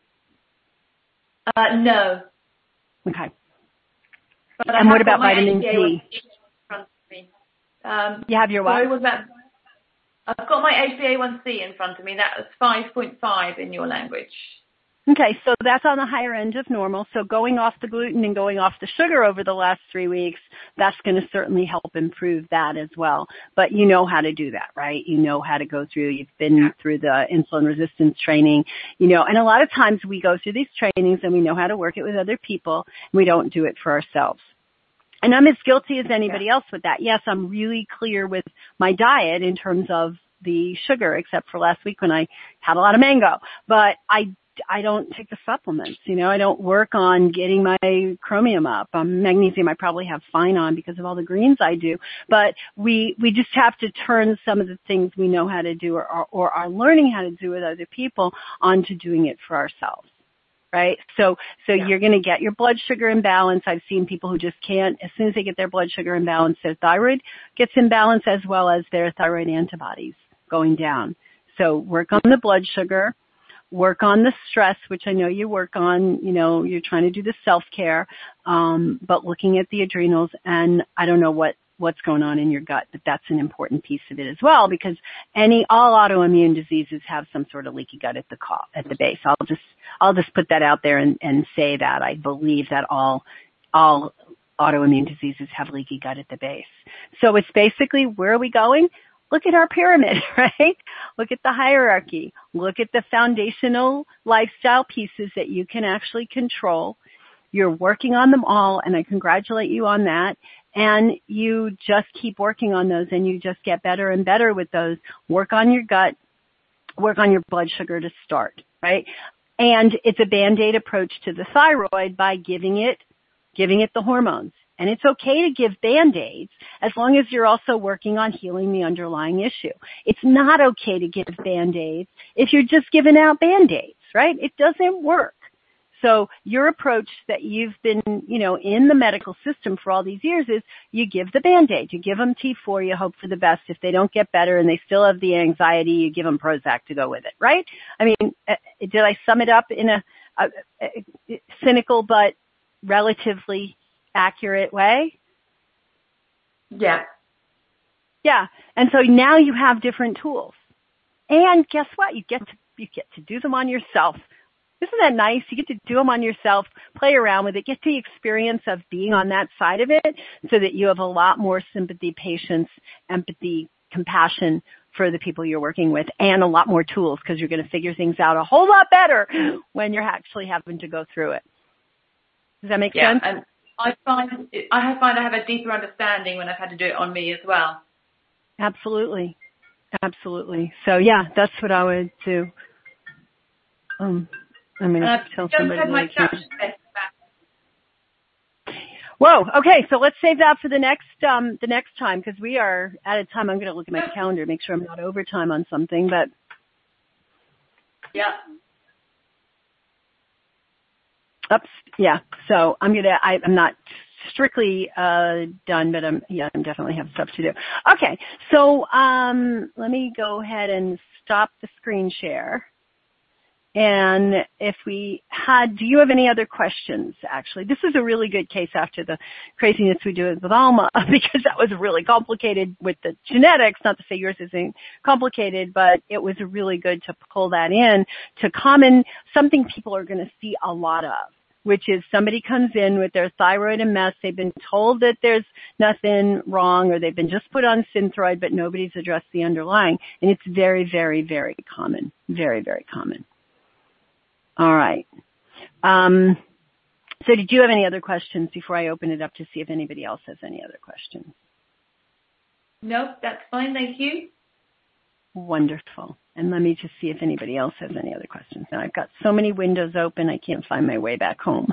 Uh, no. Okay. But and what about vitamin D? In front of me. Um, you have your what? Sorry, was that? I've got my H b A one C in front of me. That was five point five in your language. Okay, so that's on the higher end of normal. So going off the gluten and going off the sugar over the last three weeks, that's going to certainly help improve that as well. But you know how to do that, right? You know how to go through. You've been through the insulin resistance training, you know, and a lot of times we go through these trainings and we know how to work it with other people, and we don't do it for ourselves. And I'm as guilty as anybody else with that. Yes, I'm really clear with my diet in terms of the sugar, except for last week when I had a lot of mango. But I I don't take the supplements, you know, I don't work on getting my chromium up. Um, magnesium I probably have fine on because of all the greens I do, but we, we just have to turn some of the things we know how to do or, or, or are learning how to do with other people onto doing it for ourselves. Right? So, so yeah. You're going to get your blood sugar in balance. I've seen people who just can't, as soon as they get their blood sugar in balance, their thyroid gets in balance as well as their thyroid antibodies going down. So work on the blood sugar. Work on the stress, which I know you work on, you know, you're trying to do the self-care, um, but looking at the adrenals, and I don't know what, what's going on in your gut, but that's an important piece of it as well, because any, all autoimmune diseases have some sort of leaky gut at the co- at the base. I'll just, I'll just put that out there and, and say that I believe that all, all autoimmune diseases have leaky gut at the base. So it's basically, where are we going? Look at our pyramid, right? Look at the hierarchy. Look at the foundational lifestyle pieces that you can actually control. You're working on them all, and I congratulate you on that. And you just keep working on those, and you just get better and better with those. Work on your gut. Work on your blood sugar to start, right? And it's a Band-Aid approach to the thyroid by giving it, giving it the hormones. And it's okay to give Band-Aids as long as you're also working on healing the underlying issue. It's not okay to give Band-Aids if you're just giving out Band-Aids, right? It doesn't work. So your approach that you've been, you know, in the medical system for all these years is you give the Band-Aid. You give them T four, you hope for the best. If they don't get better and they still have the anxiety, you give them Prozac to go with it, right? I mean, did I sum it up in a, a, a cynical but relatively accurate way? Yeah. Yeah. And so now you have different tools. And guess what? You get to, you get to do them on yourself. Isn't that nice? You get to do them on yourself, play around with it, get the experience of being on that side of it so that you have a lot more sympathy, patience, empathy, compassion for the people you're working with, and a lot more tools because you're going to figure things out a whole lot better when you're actually having to go through it. Does that make yeah, sense? And I find I find I have a deeper understanding when I've had to do it on me as well. Absolutely. Absolutely. So yeah, that's what I would do. Um, I'm going to tell somebody that I can't. Whoa. Okay. So let's save that for the next, um, the next time because we are out of time. I'm going to look at my calendar, make sure I'm not overtime on something, but. Yeah. Oops. Yeah. So I'm going to, I'm not strictly, uh, done, but I'm, yeah, I definitely have stuff to do. Okay. So, um, let me go ahead and stop the screen share. And if we had, do you have any other questions, actually? This is a really good case after the craziness we do with Alma because that was really complicated with the genetics. Not to say yours isn't complicated, but it was really good to pull that in to common, something people are going to see a lot of, which is somebody comes in with their thyroid a mess. They've been told that there's nothing wrong or they've been just put on Synthroid, but nobody's addressed the underlying. And it's very, very, very common. Very, very common. All right. Um, so did you have any other questions before I open it up to see if anybody else has any other questions? No, that's fine. Thank you. Wonderful. And let me just see if anybody else has any other questions. Now I've got so many windows open, I can't find my way back home.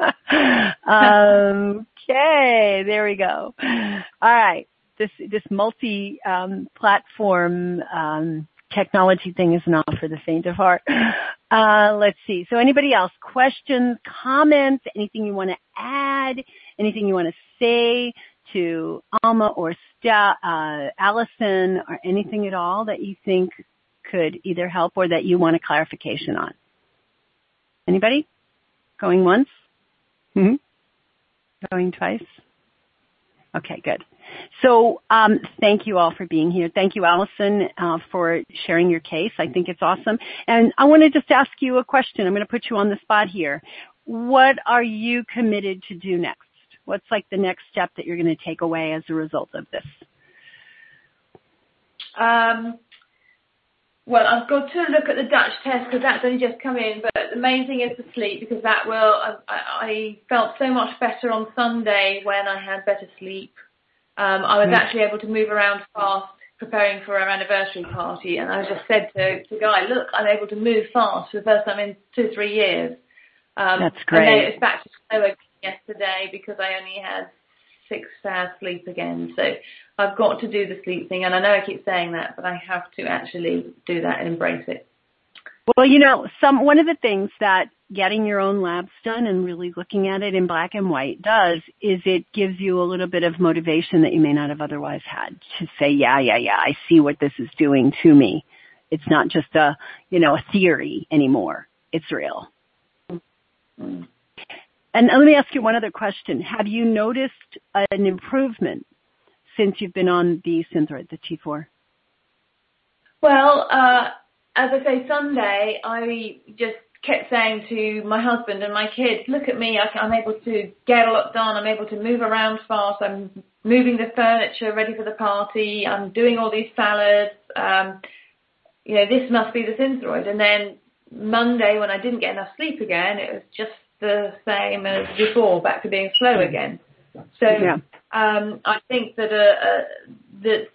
um, okay, there we go. All right. This, this multi, um, platform, um, technology thing is not for the faint of heart. Uh, let's see. So anybody else? Questions, comments, anything you want to add, anything you want to say to Alma or Sta- uh, Allison or anything at all that you think could either help or that you want a clarification on? Anybody? Going once? Mm-hmm. Going twice? Okay, good. So um, thank you all for being here. Thank you, Allison, uh, for sharing your case. I think it's awesome. And I want to just ask you a question. I'm going to put you on the spot here. What are you committed to do next? What's like the next step that you're going to take away as a result of this? Um, well, I've got to look at the Dutch test because that's only just come in. But the main thing is the sleep because that will. I, I felt so much better on Sunday when I had better sleep. Um, I was mm-hmm. actually able to move around fast, preparing for our anniversary party, and I just said to the guy, "Look, I'm able to move fast for the first time in two, three years." Um, That's great. And then it was back to slow yesterday because I only had six hours sleep again. So I've got to do the sleep thing, and I know I keep saying that, but I have to actually do that and embrace it. Well, you know, some one of the things that getting your own labs done and really looking at it in black and white does is it gives you a little bit of motivation that you may not have otherwise had to say, yeah, yeah, yeah, I see what this is doing to me. It's not just a, you know, a theory anymore. It's real. Mm. And let me ask you one other question. Have you noticed an improvement since you've been on the Synthroid, the T four? Well, uh, as I say, Sunday, I just kept saying to my husband and my kids, look at me, I, I'm able to get a lot done, I'm able to move around fast, I'm moving the furniture ready for the party, I'm doing all these salads, um, you know, this must be the Synthroid. And then Monday, when I didn't get enough sleep again, it was just the same as before, back to being slow again. So yeah. um, I think that, uh, uh, that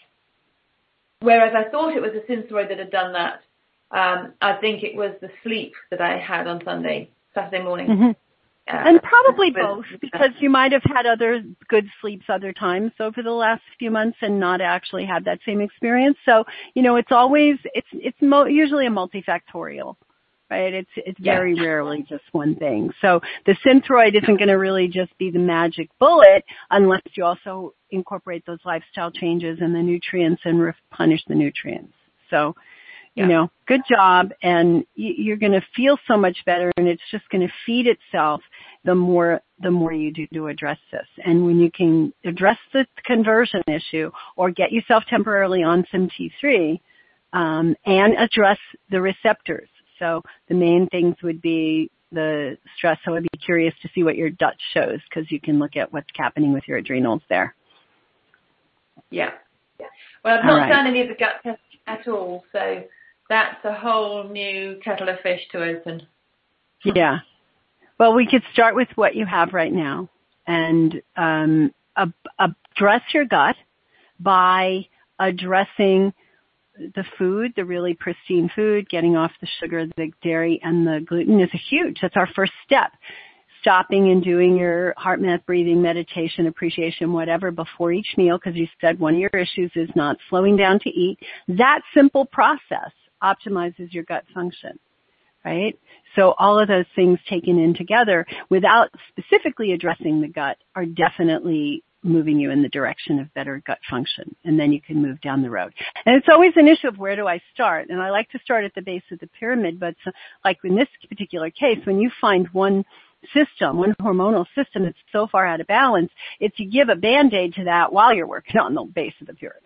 whereas I thought it was the Synthroid that had done that, um, I think it was the sleep that I had on Sunday, Saturday morning. Mm-hmm. Uh, and probably both, because you might have had other good sleeps other times over the last few months and not actually had that same experience. So, you know, it's always, it's it's mo- usually a multifactorial, right? It's it's yeah. very rarely just one thing. So the Synthroid isn't going to really just be the magic bullet unless you also incorporate those lifestyle changes and the nutrients and replenish the nutrients. So, you yeah. know, good job, and you're going to feel so much better, and it's just going to feed itself the more the more you do to address this. And when you can address the conversion issue or get yourself temporarily on some T three um, and address the receptors. So the main things would be the stress. So I'd be curious to see what your D U T shows, because you can look at what's happening with your adrenals there. Yeah. yeah. Well, I've not right. done any of the gut tests at all, so that's a whole new kettle of fish to open. Yeah. Well, we could start with what you have right now and um, ab- address your gut by addressing the food, the really pristine food, getting off the sugar, the dairy, and the gluten is a huge. That's our first step. Stopping and doing your heart math, breathing, meditation, appreciation, whatever before each meal, because you said one of your issues is not slowing down to eat. That simple process optimizes your gut function, right? So all of those things taken in together without specifically addressing the gut are definitely moving you in the direction of better gut function, and then you can move down the road. And it's always an issue of where do I start? And I like to start at the base of the pyramid, but like in this particular case, when you find one system, one hormonal system that's so far out of balance, it's you give a Band-Aid to that while you're working on the base of the pyramid.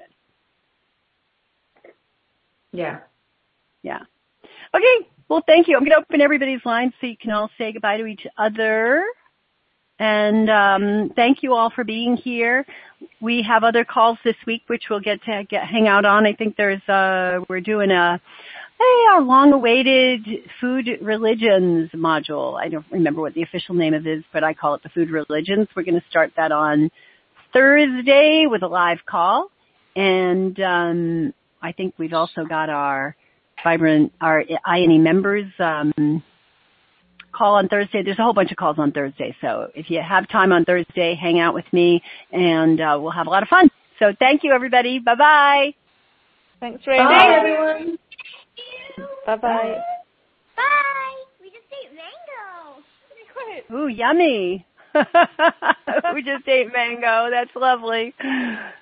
Yeah. Yeah. Okay. Well, thank you. I'm going to open everybody's lines so you can all say goodbye to each other. And um, thank you all for being here. We have other calls this week, which we'll get to get, hang out on. I think there's uh, we're doing a hey, our long-awaited food religions module. I don't remember what the official name of it is, but I call it the food religions. We're going to start that on Thursday with a live call, and um, I think we've also got our vibrant our I N E members. Um, call on Thursday. There's a whole bunch of calls on Thursday. So if you have time on Thursday, hang out with me, and uh, we'll have a lot of fun. So thank you, everybody. Bye-bye. Thanks, Randy. Bye, everyone. Bye-bye. Bye. We just ate mango. Ooh, yummy. We just ate mango. That's lovely.